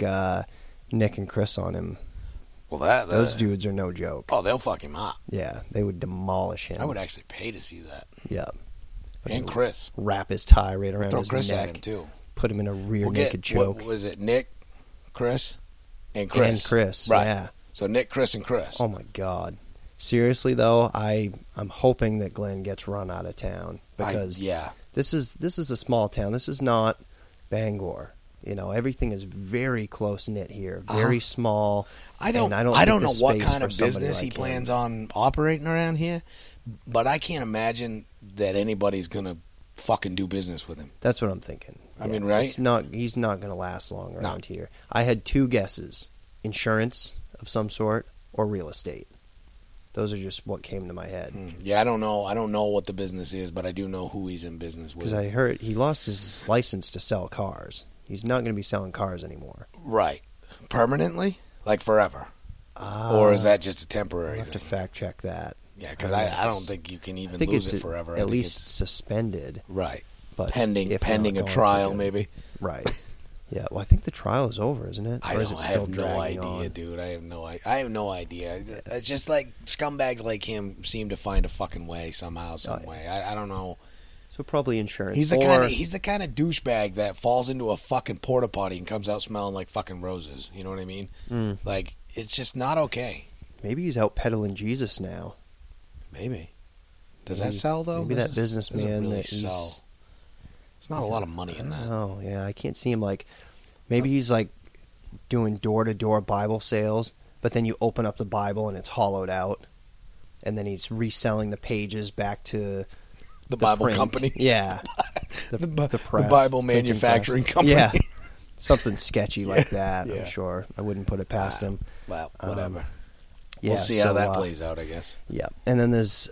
Nick and Chris on him. Well, Those dudes are no joke. Oh, they'll fuck him up. Yeah, they would demolish him. I would actually pay to see that. Yeah. And Chris. Wrap his tie right around Throw his Chris neck. at him, too. Put him in a rear We'll naked choke. What was it? Nick, Chris, and Chris. And Chris, Right. yeah. So Nick, Chris, and Chris. Oh, my God. Seriously, though, I'm hoping that Glenn gets run out of town. Because yeah. this is a small town. This is not Bangor. Everything is very close-knit here. Very small. I don't get know the what space kind for of somebody business he like plans him. on operating around here, but I can't imagine that anybody's going to fucking do business with him. That's what I'm thinking. I mean, right? He's not going to last long around here. I had two guesses: insurance of some sort or real estate. Those are just what came to my head. Yeah, I don't know. I don't know what the business is, but I do know who he's in business with. Because I heard he lost his license to sell cars. He's not going to be selling cars anymore. Right. Permanently? Like forever? Or is that just a temporary I'll have to thing? fact check that. Yeah, because I don't think you can even I think lose it's it forever. I at think least it's- suspended. Right. But Pending if not, a going trial, for good. maybe. Right. Yeah. Well, I think the trial is over, isn't it? Or is it still I have no dragging idea, on? dude. I have no idea. It's just like scumbags like him seem to find a fucking way somehow, some way. I don't know. So probably insurance. He's the kind of douchebag that falls into a fucking porta potty and comes out smelling like fucking roses. You know what I mean? Like, it's just not okay. Maybe he's out peddling Jesus now. Maybe. Does that sell though? Maybe that businessman doesn't really that he's sell. There's not a lot of money in that. Oh, yeah, I can't see him like. Maybe he's like doing door-to-door Bible sales, but then you open up the Bible and it's hollowed out, and then he's reselling the pages back to The Bible print. company. Yeah, The press, Bible printing manufacturing press. company. Yeah, something sketchy like that. Yeah. I'm sure. I wouldn't put it past him. Well, whatever. Yeah, We'll see how so, that plays out, I guess. Yeah, and then there's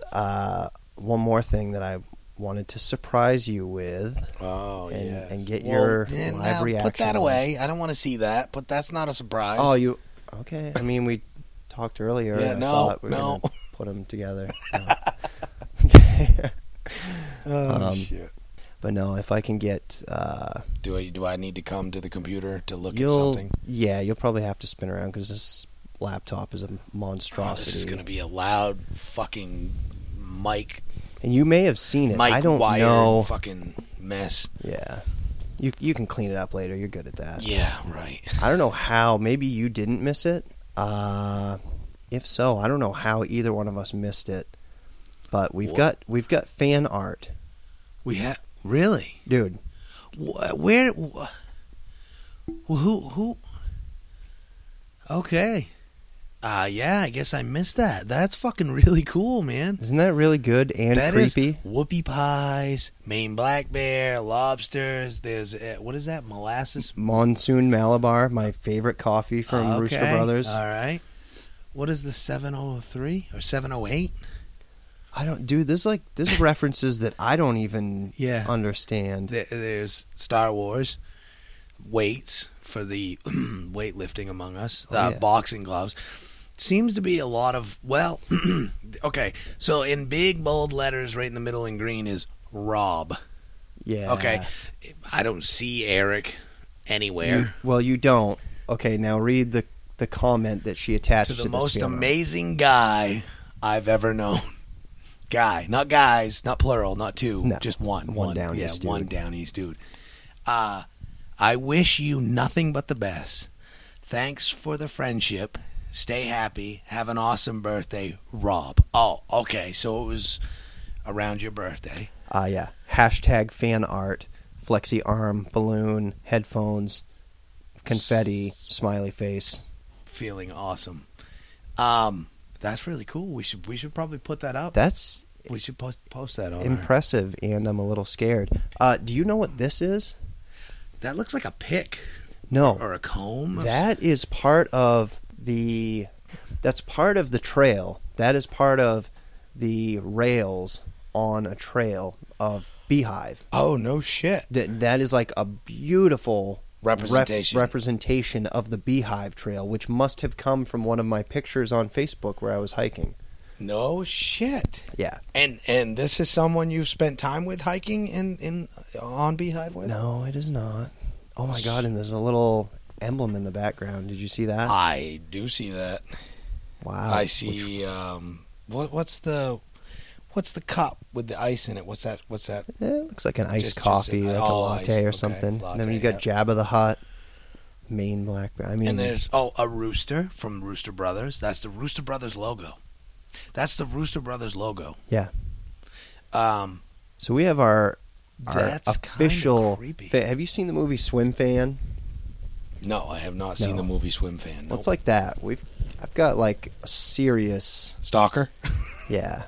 one more thing that I wanted to surprise you with. Oh, And- yes. and get your live now, reaction Put that on away. I don't want to see that, but that's not a surprise. Oh, you okay? I mean, we talked earlier. Yeah, and no, I thought we were no. gonna put them together. No. Shit. But no, if I can get... Do I need to come to the computer to look at you'll something? Yeah, you'll probably have to spin around because this laptop is a monstrosity. This is going to be a loud fucking mic. And you may have seen it. I don't wired know. Fucking mess. Yeah. You can clean it up later. You're good at that. Yeah, right. I don't know how. Maybe you didn't miss it. If so, I don't know how either one of us missed it. But we've got fan art. We have really, dude. Where? Who? Okay. Yeah, I guess I missed that. That's fucking really cool, man. Isn't that really good and that creepy? Is whoopie pies, Maine black bear, lobsters. There's what is that? Molasses. Monsoon Malabar, my favorite coffee from Rooster Brothers. All right. What is the 703 or 708? I don't, dude. There's references that I don't even understand. There's Star Wars, weights for the weightlifting among us, boxing gloves. Seems to be a lot of okay. So in big bold letters, right in the middle in green is Rob. Yeah. Okay. I don't see Eric anywhere. You don't. Okay, now read the comment that she attached to the this most funeral. amazing guy I've ever known. Guy, not guys, not plural, not two, no, just one. One down east dude. One down east dude. I wish you nothing but the best. Thanks for the friendship. Stay happy. Have an awesome birthday, Rob. Oh, okay. So it was around your birthday. Yeah. Hashtag fan art, flexi arm, balloon, headphones, confetti, smiley face. Feeling awesome. That's really cool. We should probably put that up. We should post that on. Impressive, and I'm a little scared. Do you know what this is? That looks like a pick. No, or a comb. That is part of the. That's part of the trail. That is part of the rails on a trail of Beehive. Oh no shit! That is like a beautiful representation of the Beehive Trail, which must have come from one of my pictures on Facebook where I was hiking. No shit. Yeah. And this is someone you've spent time with hiking on Beehive with? No, it is not. Oh my god, and there's a little emblem in the background. Did you see that? I do see that. Wow. I see what's the cup with the ice in it? What's that? It looks like an iced coffee, like a latte or something. Latte, and then you got Jabba the Hutt, Maine black bear. And there's a rooster from Rooster Brothers. That's the Rooster Brothers logo. Yeah. So we have our official. Have you seen the movie Swim Fan? No, I have not seen the movie Swim Fan. Nope. Well, it's like that. I've got like a serious stalker. Yeah.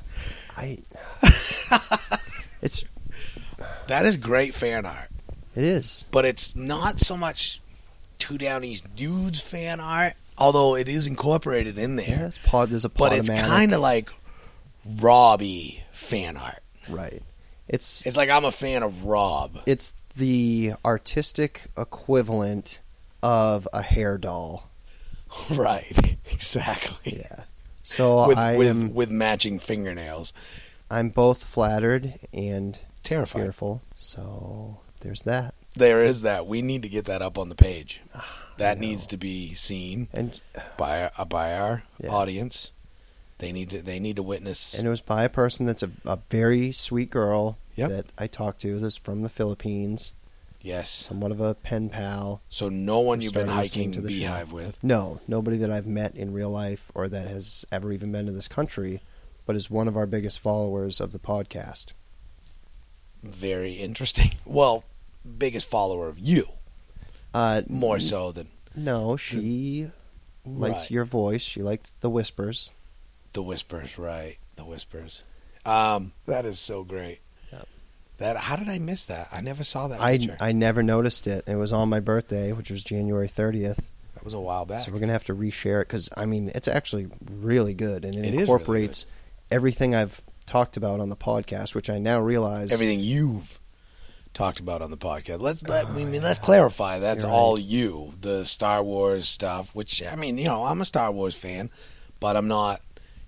That is great fan art. It is. But it's not so much Two Down East Dudes fan art, although it is incorporated in there. Yeah, there's a but it's kind of like Robbie fan art. Right. It's like I'm a fan of Rob. It's the artistic equivalent of a hair doll. Right. Exactly. Yeah. So with matching fingernails. I'm both flattered and terrified. Fearful. So there's that. There is that. We need to get that up on the page. That needs to be seen by our audience. They need to witness. And it was by a person that's a very sweet girl that I talked to. That's from the Philippines. Yes. Somewhat of a pen pal. So no one you've been hiking to the Beehive with? No. Nobody that I've met in real life or that has ever even been to this country, but is one of our biggest followers of the podcast. Very interesting. Well, biggest follower of you. More so than... No, she likes your voice. She liked the whispers. The whispers, right. The whispers. That is so great. How did I miss that? I never saw that picture. I never noticed it. It was on my birthday, which was January 30th. That was a while back. So we're going to have to reshare it because, it's actually really good. And it incorporates everything I've talked about on the podcast, which I now realize... Everything you've talked about on the podcast. Let's clarify. That's all you. The Star Wars stuff, which, I'm a Star Wars fan, but I'm not...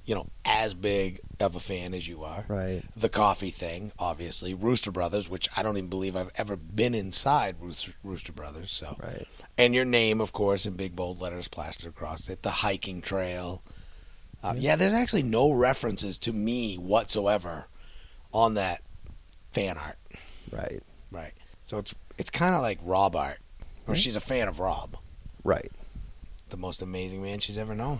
as big of a fan as you are. Right. The coffee thing, obviously. Rooster Brothers, which I don't even believe I've ever been inside Rooster Brothers. So. Right. And your name, of course, in big bold letters plastered across it. The hiking trail. There's actually no references to me whatsoever on that fan art. Right. Right. So it's kind of like Rob art. Or she's a fan of Rob. Right. The most amazing man she's ever known.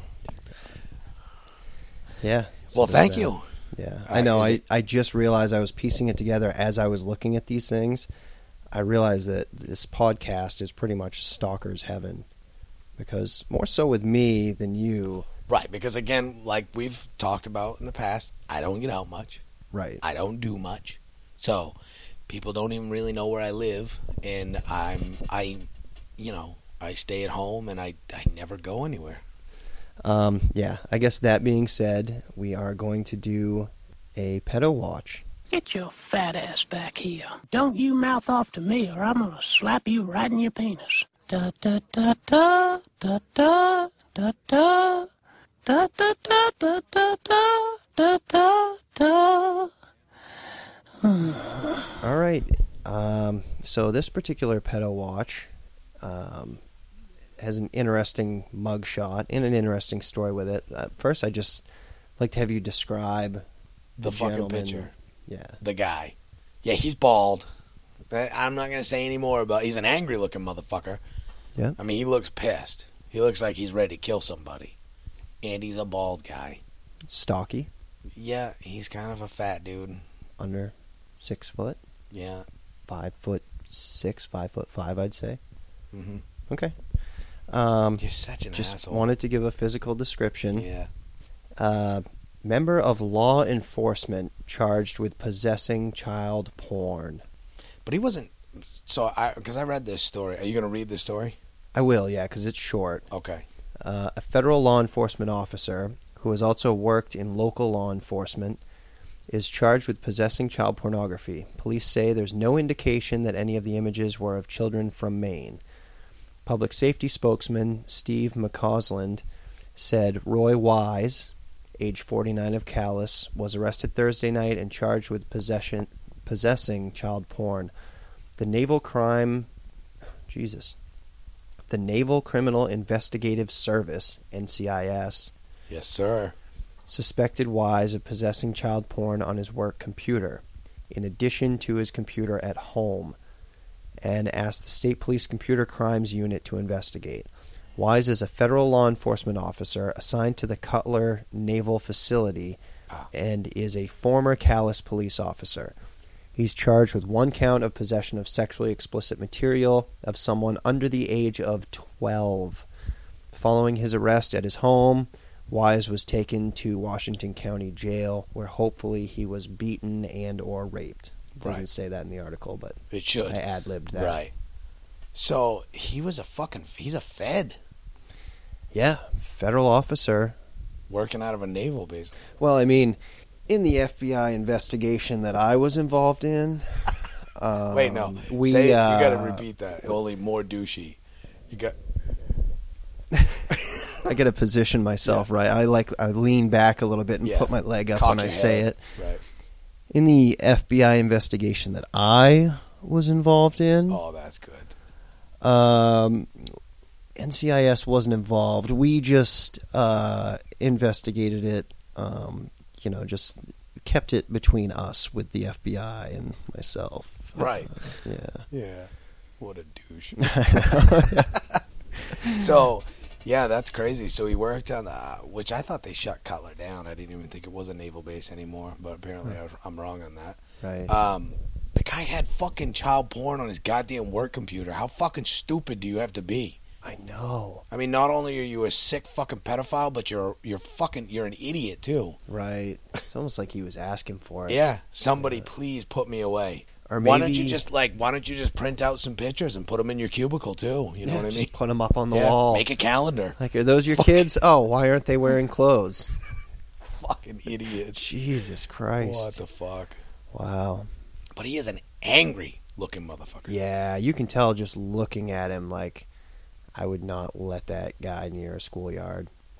Yeah. Well, thank you. Yeah. I know. I just realized I was piecing it together as I was looking at these things. I realized that this podcast is pretty much stalker's heaven. Because more so with me than you. Right. Because, again, like we've talked about in the past, I don't get out much. Right. I don't do much. So people don't even really know where I live. And I stay at home and I never go anywhere. Yeah, I guess that being said, we are going to do a pedo watch. Get your fat ass back here. Don't you mouth off to me or I'm gonna slap you right in your penis. Da da da da da da da da da da da da da da da da. All right. So this particular pedo watch has an interesting mugshot and an interesting story with it. First, I just like to have you describe the fucking gentleman. picture. Yeah. The guy. Yeah, he's bald. I'm not going to say any more about. He's an angry-looking motherfucker. Yeah. I mean, he looks pissed. He looks like he's ready to kill somebody. And he's a bald guy. Stocky. Yeah, he's kind of a fat dude. Under 6 foot. Yeah. 5'6", 5'5", I'd say. Mm-hmm. Okay. You're such an just asshole. wanted to give a physical description. Yeah. Member of law enforcement charged with possessing child porn. But he wasn't. So, because I read this story. Are you going to read this story? I will, yeah, because it's short. Okay. A federal law enforcement officer who has also worked in local law enforcement is charged with possessing child pornography. Police say there's no indication that any of the images were of children from Maine. Public safety spokesman Steve McCausland said Roy Wise, age 49 of Calais, was arrested Thursday night and charged with possessing child porn. The Naval Criminal Investigative Service, NCIS, Yes, sir. suspected Wise of possessing child porn on his work computer, in addition to his computer at home, and asked the State Police Computer Crimes Unit to investigate. Wise is a federal law enforcement officer assigned to the Cutler Naval Facility and is a former Calais police officer. He's charged with 1 count of possession of sexually explicit material of someone under the age of 12. Following his arrest at his home, Wise was taken to Washington County Jail, where hopefully he was beaten and or raped. It doesn't Right. say that in the article, but It should. I ad-libbed that. Right. So, he's a Fed. Yeah, federal officer. Working out of a naval base. Well, I mean, in the FBI investigation that I was involved in... Wait, no. We, Say it. You got to repeat that. Only more douchey. You got... I got to position myself right. I lean back a little bit and Yeah. put my leg up Cock when your I say head. it. Right. In the FBI investigation that I was involved in, Oh, that's good. NCIS wasn't involved. We just investigated it. Just kept it between us with the FBI and myself. Right. Yeah. What a douche. So, yeah, that's crazy. So he worked on which I thought they shut Cutler down. I didn't even think it was a naval base anymore, but apparently I'm wrong on that. Right. The guy had fucking child porn on his goddamn work computer. How fucking stupid do you have to be? I know. I mean, not only are you a sick fucking pedophile, but you're an idiot too. Right. It's almost like he was asking for it. Yeah. Somebody please put me away. Or why don't maybe- you just print out some pictures and put them in your cubicle too? You know what I mean? Just put them up on the Yeah, wall. Make a calendar. Like, are those your kids? Oh, why aren't they wearing clothes? Fucking idiots. Jesus Christ. What the fuck? Wow. But he is an angry looking motherfucker. Yeah, you can tell just looking at him, like, I would not let that guy near a schoolyard. Or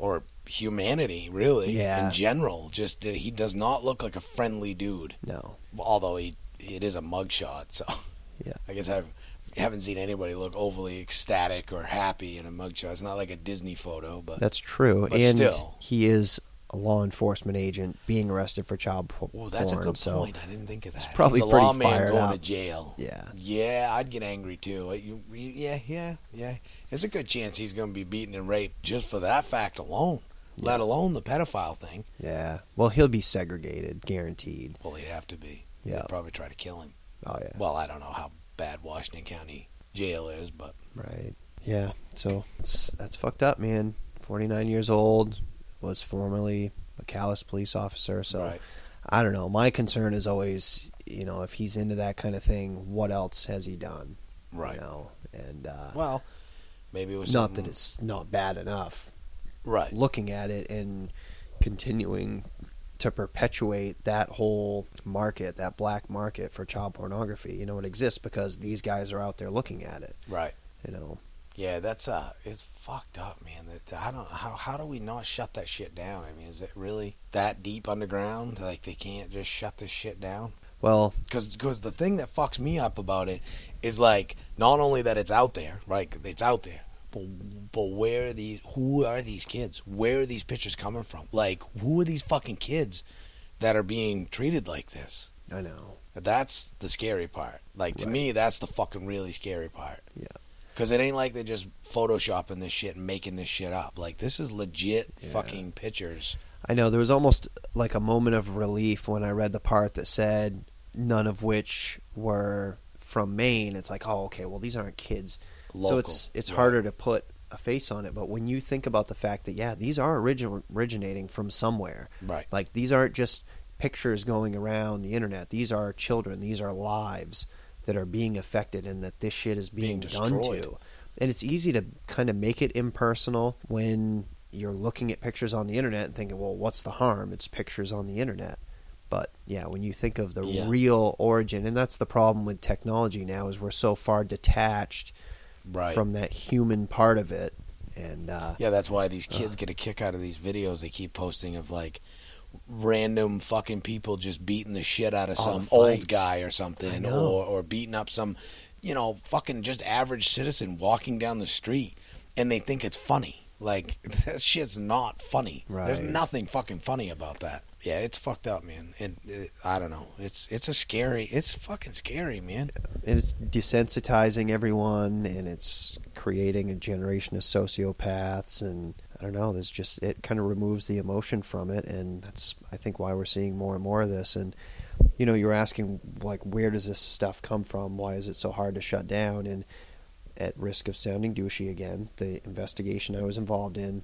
humanity, really. Yeah. In general, just he does not look like a friendly dude. No. Although it is a mugshot, so Yeah. I guess I haven't seen anybody look overly ecstatic or happy in a mugshot. It's not like a Disney photo, but That's true. But and still. he is a law enforcement agent being arrested for child porn. oh, that's a good so point. I didn't think of that. probably He's a pretty lawman fired going up. to jail. Yeah. Yeah, I'd get angry too. Yeah. There's a good chance he's going to be beaten and raped just for that fact alone, let alone the pedophile thing. Yeah. Well, he'll be segregated, guaranteed. Well, he'd have to be. Yeah. They'd probably try to kill him. Oh, yeah. Well, I don't know how bad Washington County jail is, but Right. Yeah. So that's fucked up, man. 49 years old, was formerly a Calais police officer. So right. I don't know. My concern is always, if he's into that kind of thing, what else has he done? Right. And Well, maybe it was not something... that it's not bad enough. Right. Looking at it and continuing to perpetuate that whole market, that black market for child pornography. It exists because these guys are out there looking at it. Right. Yeah, that's it's fucked up, man. That I don't how do we not shut that shit down? I mean, is it really that deep underground? Like they can't just shut this shit down? Well, because the thing that fucks me up about it is like not only that it's out there, right? It's out there, but who are these kids? Where are these pictures coming from? Like, who are these fucking kids that are being treated like this? I know. That's the scary part. Like, to me, that's the fucking really scary part. Yeah. Because it ain't like they're just photoshopping this shit and making this shit up. Like, this is legit fucking pictures. I know. There was almost like a moment of relief when I read the part that said none of which were from Maine. It's like, oh, okay, well, these aren't kids. Local. So it's harder to put a face on it. But when you think about the fact that, these are originating from somewhere. Right. Like, these aren't just pictures going around the internet. These are children. These are lives that are being affected and that this shit is being done to. And it's easy to kind of make it impersonal when you're looking at pictures on the internet and thinking, well, what's the harm? It's pictures on the internet. But, when you think of the real origin, and that's the problem with technology now, is we're so far detached from that human part of it. And that's why these kids get a kick out of these videos they keep posting of, like, random fucking people just beating the shit out of some old guy or something, or beating up some, fucking just average citizen walking down the street, and they think it's funny. Like, that shit's not funny. Right. There's nothing fucking funny about that. Yeah, it's fucked up, man. And I don't know. It's fucking scary, man. And it's desensitizing everyone, and it's creating a generation of sociopaths, and I don't know, it kind of removes the emotion from it, and that's, I think, why we're seeing more and more of this. And, you're asking, like, where does this stuff come from? Why is it so hard to shut down? And at risk of sounding douchey again, the investigation I was involved in,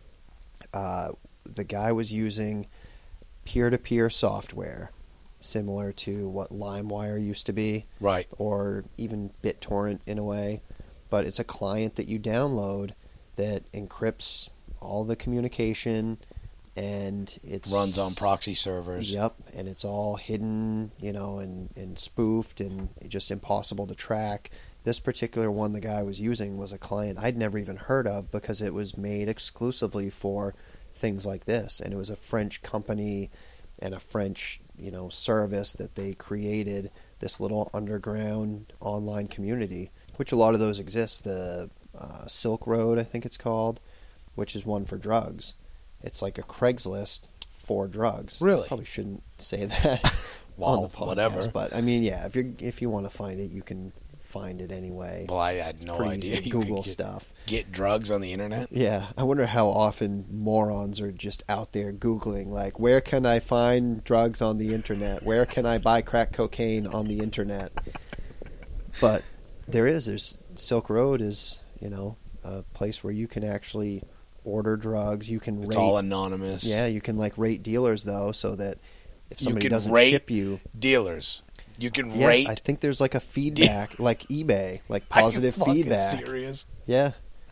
the guy was using peer-to-peer software similar to what LimeWire used to be, right? Or even BitTorrent in a way, but it's a client that you download that encrypts all the communication, and it runs on proxy servers. Yep, and it's all hidden, and spoofed, and just impossible to track. This particular one the guy was using was a client I'd never even heard of because it was made exclusively for things like this, and it was a French company and a French, service that they created, this little underground online community, which a lot of those exist. The Silk Road, I think it's called, which is one for drugs. It's like a Craigslist for drugs. Really? Probably shouldn't say that on the podcast, whatever. but I mean, if you want to find it, you can find it anyway. Well, I had no idea. You Google stuff. Get drugs on the internet? Yeah. I wonder how often morons are just out there Googling, like, where can I find drugs on the internet? Where can I buy crack cocaine on the internet? But there's Silk Road is, a place where you can actually order drugs. You can It's all anonymous. Yeah, you can, like, rate dealers, though, so that if somebody doesn't rate ship you... dealers. You can rate... I think there's, like, a feedback, like eBay, like positive feedback. Are you fucking serious? Yeah.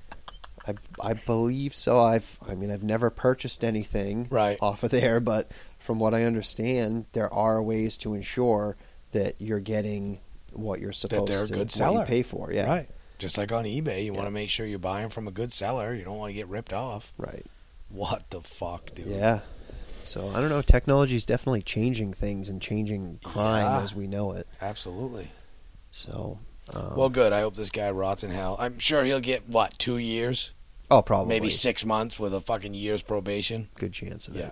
I believe so. I've never purchased anything off of there, but from what I understand, there are ways to ensure that you're getting what you're supposed they're a to, good what seller. you pay for. Yeah, right. Just like on eBay, you want to make sure you're buying from a good seller. You don't want to get ripped off. Right. What the fuck, dude? Yeah. So, I don't know. Technology is definitely changing things and changing crime as we know it. Absolutely. So, well, good. I hope this guy rots in hell. I'm sure he'll get, 2 years? Oh, probably. Maybe 6 months with a fucking year's probation. Good chance of it.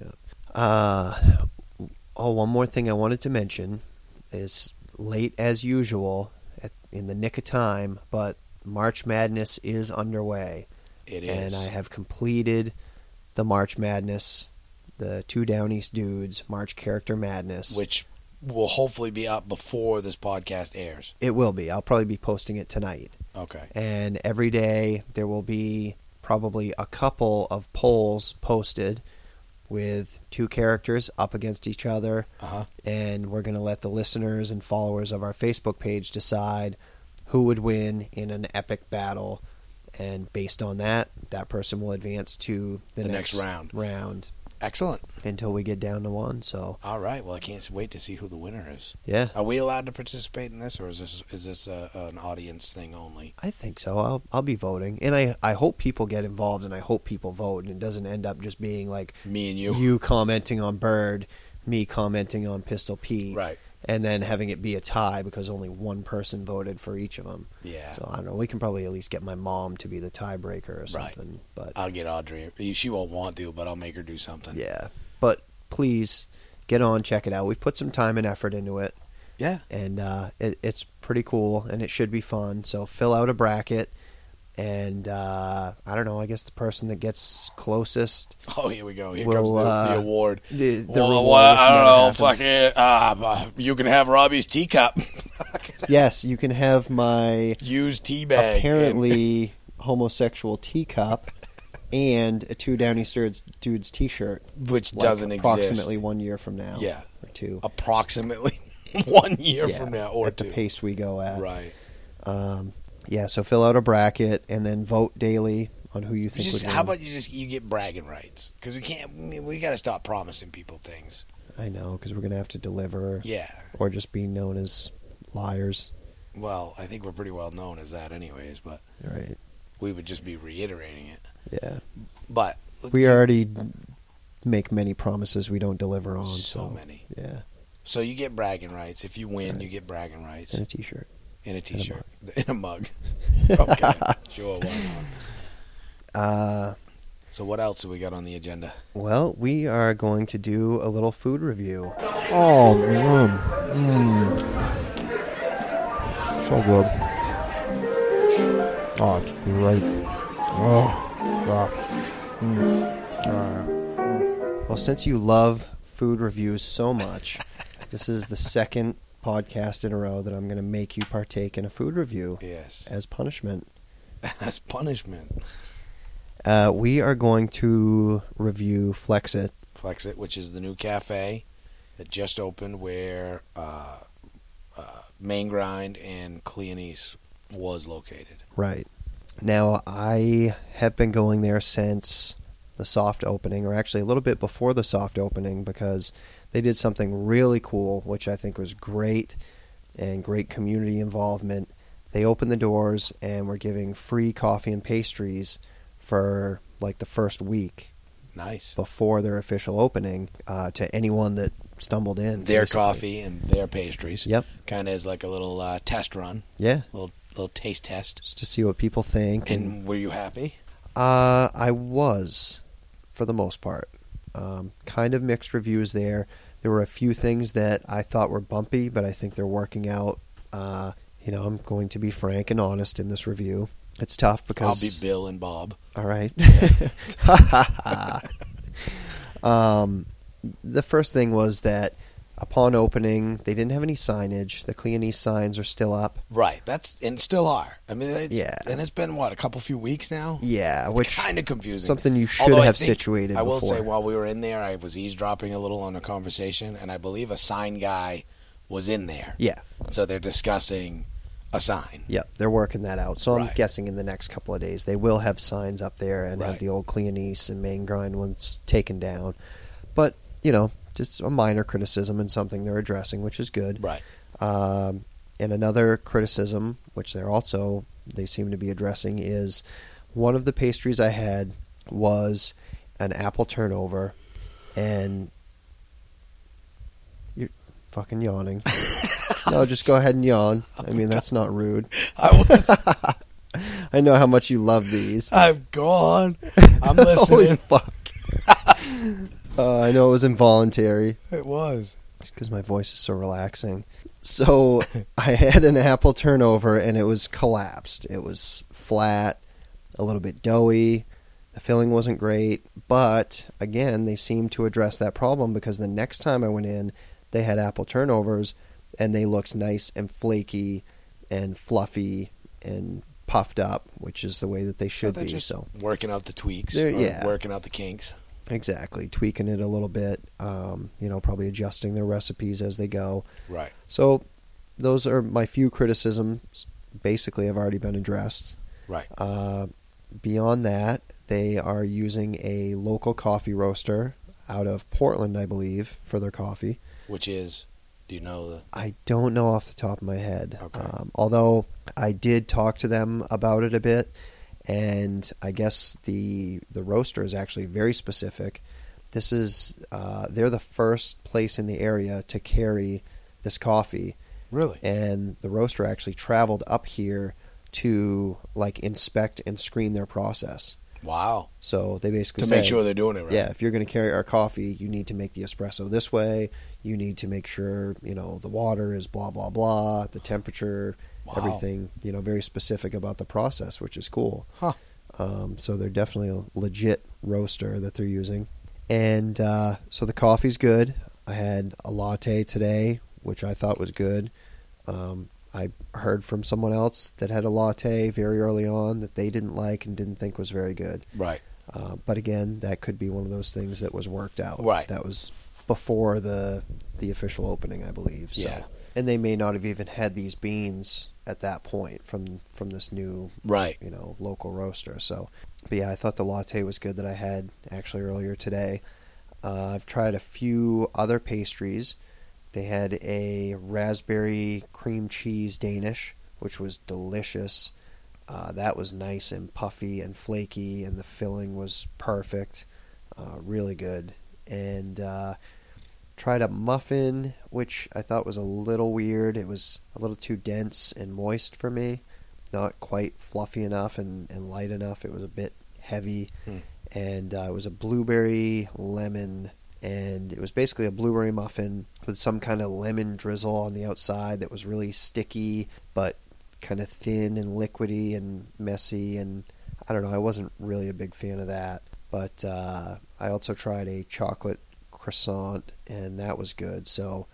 Yeah. One more thing I wanted to mention is late as usual, in the nick of time, but March Madness is underway. It is. And I have completed the March Madness, the Two Down East Dudes March Character Madness. Which will hopefully be up before this podcast airs. It will be. I'll probably be posting it tonight. Okay. And every day there will be probably a couple of polls posted with two characters up against each other. Uh-huh. And we're going to let the listeners and followers of our Facebook page decide who would win in an epic battle. And based on that, that person will advance to the next round. Excellent. Until we get down to one. So. All right. Well, I can't wait to see who the winner is. Yeah. Are we allowed to participate in this, or is this an audience thing only? I think so. I'll be voting, and I hope people get involved, and I hope people vote, and it doesn't end up just being like me and you. You commenting on Bird, me commenting on Pistol Pete, right? And then having it be a tie because only one person voted for each of them. Yeah. So I don't know. We can probably at least get my mom to be the tiebreaker or something. Right. But I'll get Audrey. She won't want to, but I'll make her do something. Yeah. But please get on, check it out. We've put some time and effort into it. Yeah. And it's pretty cool, and it should be fun. So fill out a bracket. And I don't know. I guess the person that gets closest. Oh, here we go. Here will, comes the award. The reward. I don't know. Fucking. You can have Robbie's teacup. Yes, you can have my used tea bag. Apparently homosexual teacup and a Two Down East Dudes T-shirt, which doesn't approximately exist. 1 year from now. Yeah, or two. Approximately 1 year from now, or at two. the pace we go at. Right. Yeah, so fill out a bracket and then vote daily on who you think would win. How about you get bragging rights? Because we got to stop promising people things. I know, because we're going to have to deliver. Yeah. Or just be known as liars. Well, I think we're pretty well known as that anyways, but right. We would just be reiterating it. Yeah. But we already make many promises we don't deliver on. So many. Yeah. So you get bragging rights. If you win, you get bragging rights. And a T-shirt. In a T-shirt. In a mug. Okay. Sure, why not? So what else have we got on the agenda? Well, we are going to do a little food review. Oh, so good. Oh, it's great. Well, since you love food reviews so much, this is the second podcast in a row that I'm going to make you partake in a food review. Yes. As punishment. As punishment. We are going to review Flexit. Flexit, which is the new cafe that just opened where Main Grind and Cleonese was located. Right. Now, I have been going there since the soft opening, or actually a little bit before the soft opening, because they did something really cool, which I think was great, and great community involvement. They opened the doors and were giving free coffee and pastries for like the first week. Nice. Before their official opening to anyone that stumbled in. Their basically. coffee and their pastries. Yep. Kind of as like a little test run. Yeah. Little taste test. Just to see what people think. And were you happy? I was, for the most part. Kind of mixed reviews there. There were a few things that I thought were bumpy, but I think they're working out. I'm going to be frank and honest in this review. It's tough because... I'll be Bill and Bob. All right. The first thing was that upon opening, they didn't have any signage. The Cleonese signs are still up. Right. And still are. I mean, yeah. And it's been, a few weeks now? Yeah. It's which kind of confusing. Something you should have situated before. I will say, while we were in there, I was eavesdropping a little on a conversation, and I believe a sign guy was in there. Yeah. So they're discussing a sign. Yep, they're working that out. So I'm guessing in the next couple of days they will have signs up there and have the old Cleonese and Main Grind ones taken down. But, just a minor criticism and something they're addressing, which is good. Right. And another criticism, which they seem to be addressing, is one of the pastries I had was an apple turnover, and you're fucking yawning. No, just go ahead and yawn. I mean, that's not rude. I know how much you love these. I'm gone. I'm Holy listening. fuck. I know it was involuntary. It was. It's because my voice is so relaxing. So I had an apple turnover, and it was collapsed. It was flat, a little bit doughy. The filling wasn't great. But, again, they seemed to address that problem because the next time I went in, they had apple turnovers, and they looked nice and flaky and fluffy and puffed up, which is the way that they should be. Just so working out the tweaks, working out the kinks. Exactly, tweaking it a little bit, probably adjusting their recipes as they go. Right. So those are my few criticisms. Basically, have already been addressed. Right. Beyond that, they are using a local coffee roaster out of Portland, I believe, for their coffee. Which is, do you know the... I don't know off the top of my head. Okay. Although I did talk to them about it a bit, and I guess the roaster is actually very specific. This is they're the first place in the area to carry this coffee. Really? And the roaster actually traveled up here to inspect and screen their process. Wow. So they basically to said, make sure they're doing it right. Yeah, if you're going to carry our coffee, you need to make the espresso this way. You need to make sure, the water is blah, blah, blah, the temperature, everything, very specific about the process, which is cool. Huh. So they're definitely a legit roaster that they're using. And so the coffee's good. I had a latte today, which I thought was good. I heard from someone else that had a latte very early on that they didn't like and didn't think was very good. Right. But again, that could be one of those things that was worked out. Right. That was before the official opening, I believe. So. Yeah. And they may not have even had these beans at that point from this new right. Local roaster. So, but yeah, I thought the latte was good that I had actually earlier today. I've tried a few other pastries. They had a raspberry cream cheese Danish, which was delicious. That was nice and puffy and flaky, and the filling was perfect. Really good. And tried a muffin, which I thought was a little weird. It was a little too dense and moist for me. Not quite fluffy enough and light enough. It was a bit heavy. And it was a blueberry lemon, and it was basically a blueberry muffin with some kind of lemon drizzle on the outside that was really sticky, but kind of thin and liquidy and messy. And I don't know, I wasn't really a big fan of that. But I also tried a chocolate croissant, and that was good. So,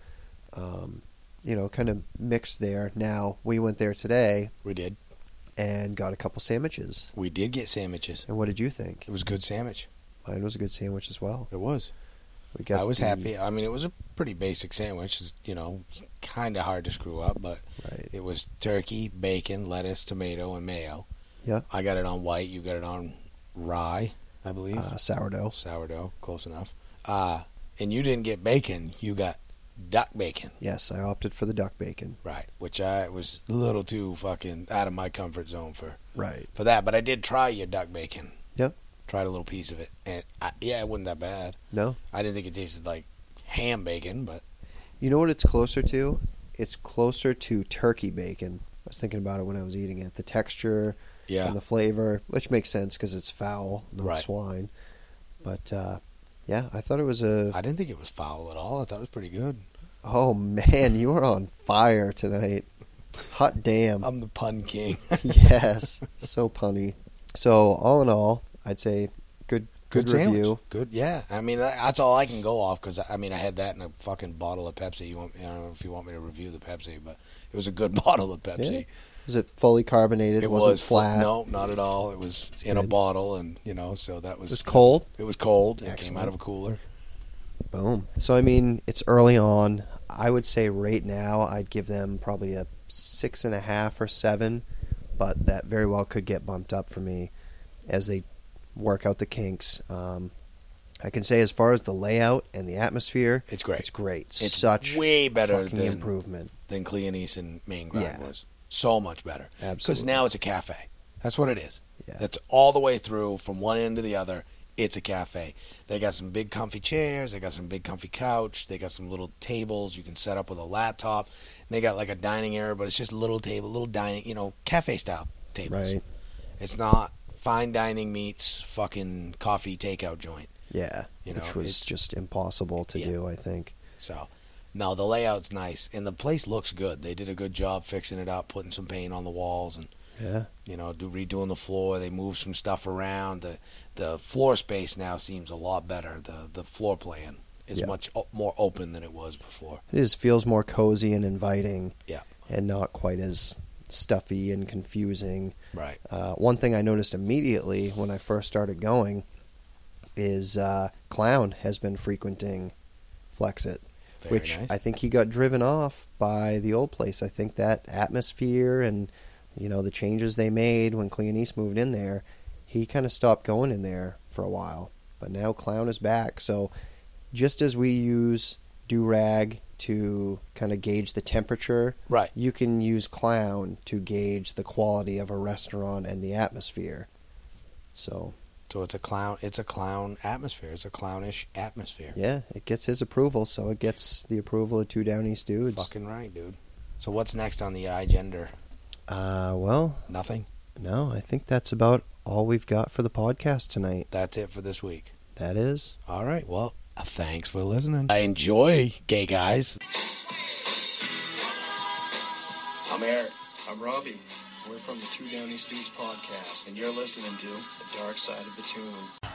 kind of mixed there. Now, we went there today. We did. And got a couple sandwiches. We did get sandwiches. And what did you think? It was a good sandwich. Mine was a good sandwich as well. It was. I was happy. I mean, it was a pretty basic sandwich. It's, kind of hard to screw up, but right. It was turkey, bacon, lettuce, tomato, and mayo. Yeah. I got it on white. You got it on rye, I believe. Sourdough. Sourdough, close enough. And you didn't get bacon. You got duck bacon. Yes, I opted for the duck bacon. Right, which I was a little too fucking out of my comfort zone for that. But I did try your duck bacon. Yep. Tried a little piece of it, and it wasn't that bad. No? I didn't think it tasted like ham bacon, but... You know what it's closer to? It's closer to turkey bacon. I was thinking about it when I was eating it. The texture and the flavor, which makes sense because it's fowl, not swine. But, I thought it was I didn't think it was foul at all. I thought it was pretty good. Oh, man, you are on fire tonight. Hot damn. I'm the pun king. Yes, so punny. So, all in all, I'd say good review. Sandwich. Good, yeah. I mean, that's all I can go off because, I had that in a fucking bottle of Pepsi. I don't know if you want me to review the Pepsi, but it was a good bottle of Pepsi. Yeah. Was it fully carbonated? It wasn't flat? No, not at all. It was in a bottle, and, so that was... It was cold? It was cold. Excellent. It came out of a cooler. Boom. So, it's early on. I would say right now I'd give them probably a 6.5 or 7, but that very well could get bumped up for me as they work out the kinks. I can say as far as the layout and the atmosphere, it's great. It's great. It's such way better fucking improvement than Cleonese Main Grind was. So much better. Absolutely. Because now it's a cafe. That's what it is. Yeah. That's all the way through from one end to the other. it's a cafe. They got some big comfy chairs. They got some big comfy couch. They got some little tables you can set up with a laptop. And they got like a dining area, but it's just a little table, little dining, cafe style tables. Right. It's not fine dining meets fucking coffee takeout joint. Yeah, which was just impossible to do, I think. So, no, the layout's nice, and the place looks good. They did a good job fixing it up, putting some paint on the walls, and redoing the floor. They moved some stuff around. The floor space now seems a lot better. The floor plan is much more open than it was before. It feels more cozy and inviting. Yeah, and not quite as stuffy and confusing. Right. One thing I noticed immediately when I first started going is Clown has been frequenting Flexit, which nice. I think he got driven off by the old place. I think that atmosphere and the changes they made when Cleonice moved in there, he kind of stopped going in there for a while. But now Clown is back. So just as we use Do-Rag to kind of gauge the temperature, right, you can use Clown to gauge the quality of a restaurant and the atmosphere. So it's a clown atmosphere. It's a clownish atmosphere. Yeah, it gets his approval, so it gets the approval of Two Down East Dudes. Fucking right, dude. So what's next on the agenda? Well, nothing. No, I think that's about all we've got for the podcast tonight. That's it for this week. That is. All right. Well, thanks for listening. I enjoy gay guys. I'm Eric. I'm Robbie. We're from the Two Down East Dudes podcast, and you're listening to The Dark Side of the Tune.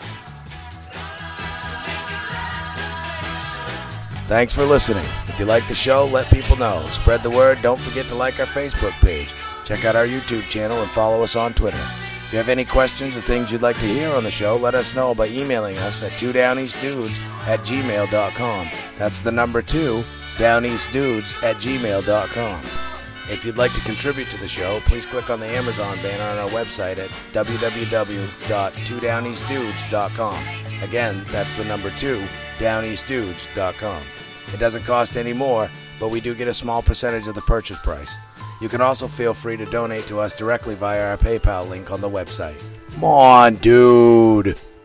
Thanks for listening. If you like the show, let people know. Spread the word. Don't forget to like our Facebook page. Check out our YouTube channel and follow us on Twitter. If you have any questions or things you'd like to hear on the show, let us know by emailing us at 2downeastdudes@gmail.com. That's the number 2, downeastdudes@gmail.com. If you'd like to contribute to the show, please click on the Amazon banner on our website at www.twodowneastdudes.com. Again, that's the number 2, downeastdudes.com. It doesn't cost any more, but we do get a small percentage of the purchase price. You can also feel free to donate to us directly via our PayPal link on the website. Come on, dude!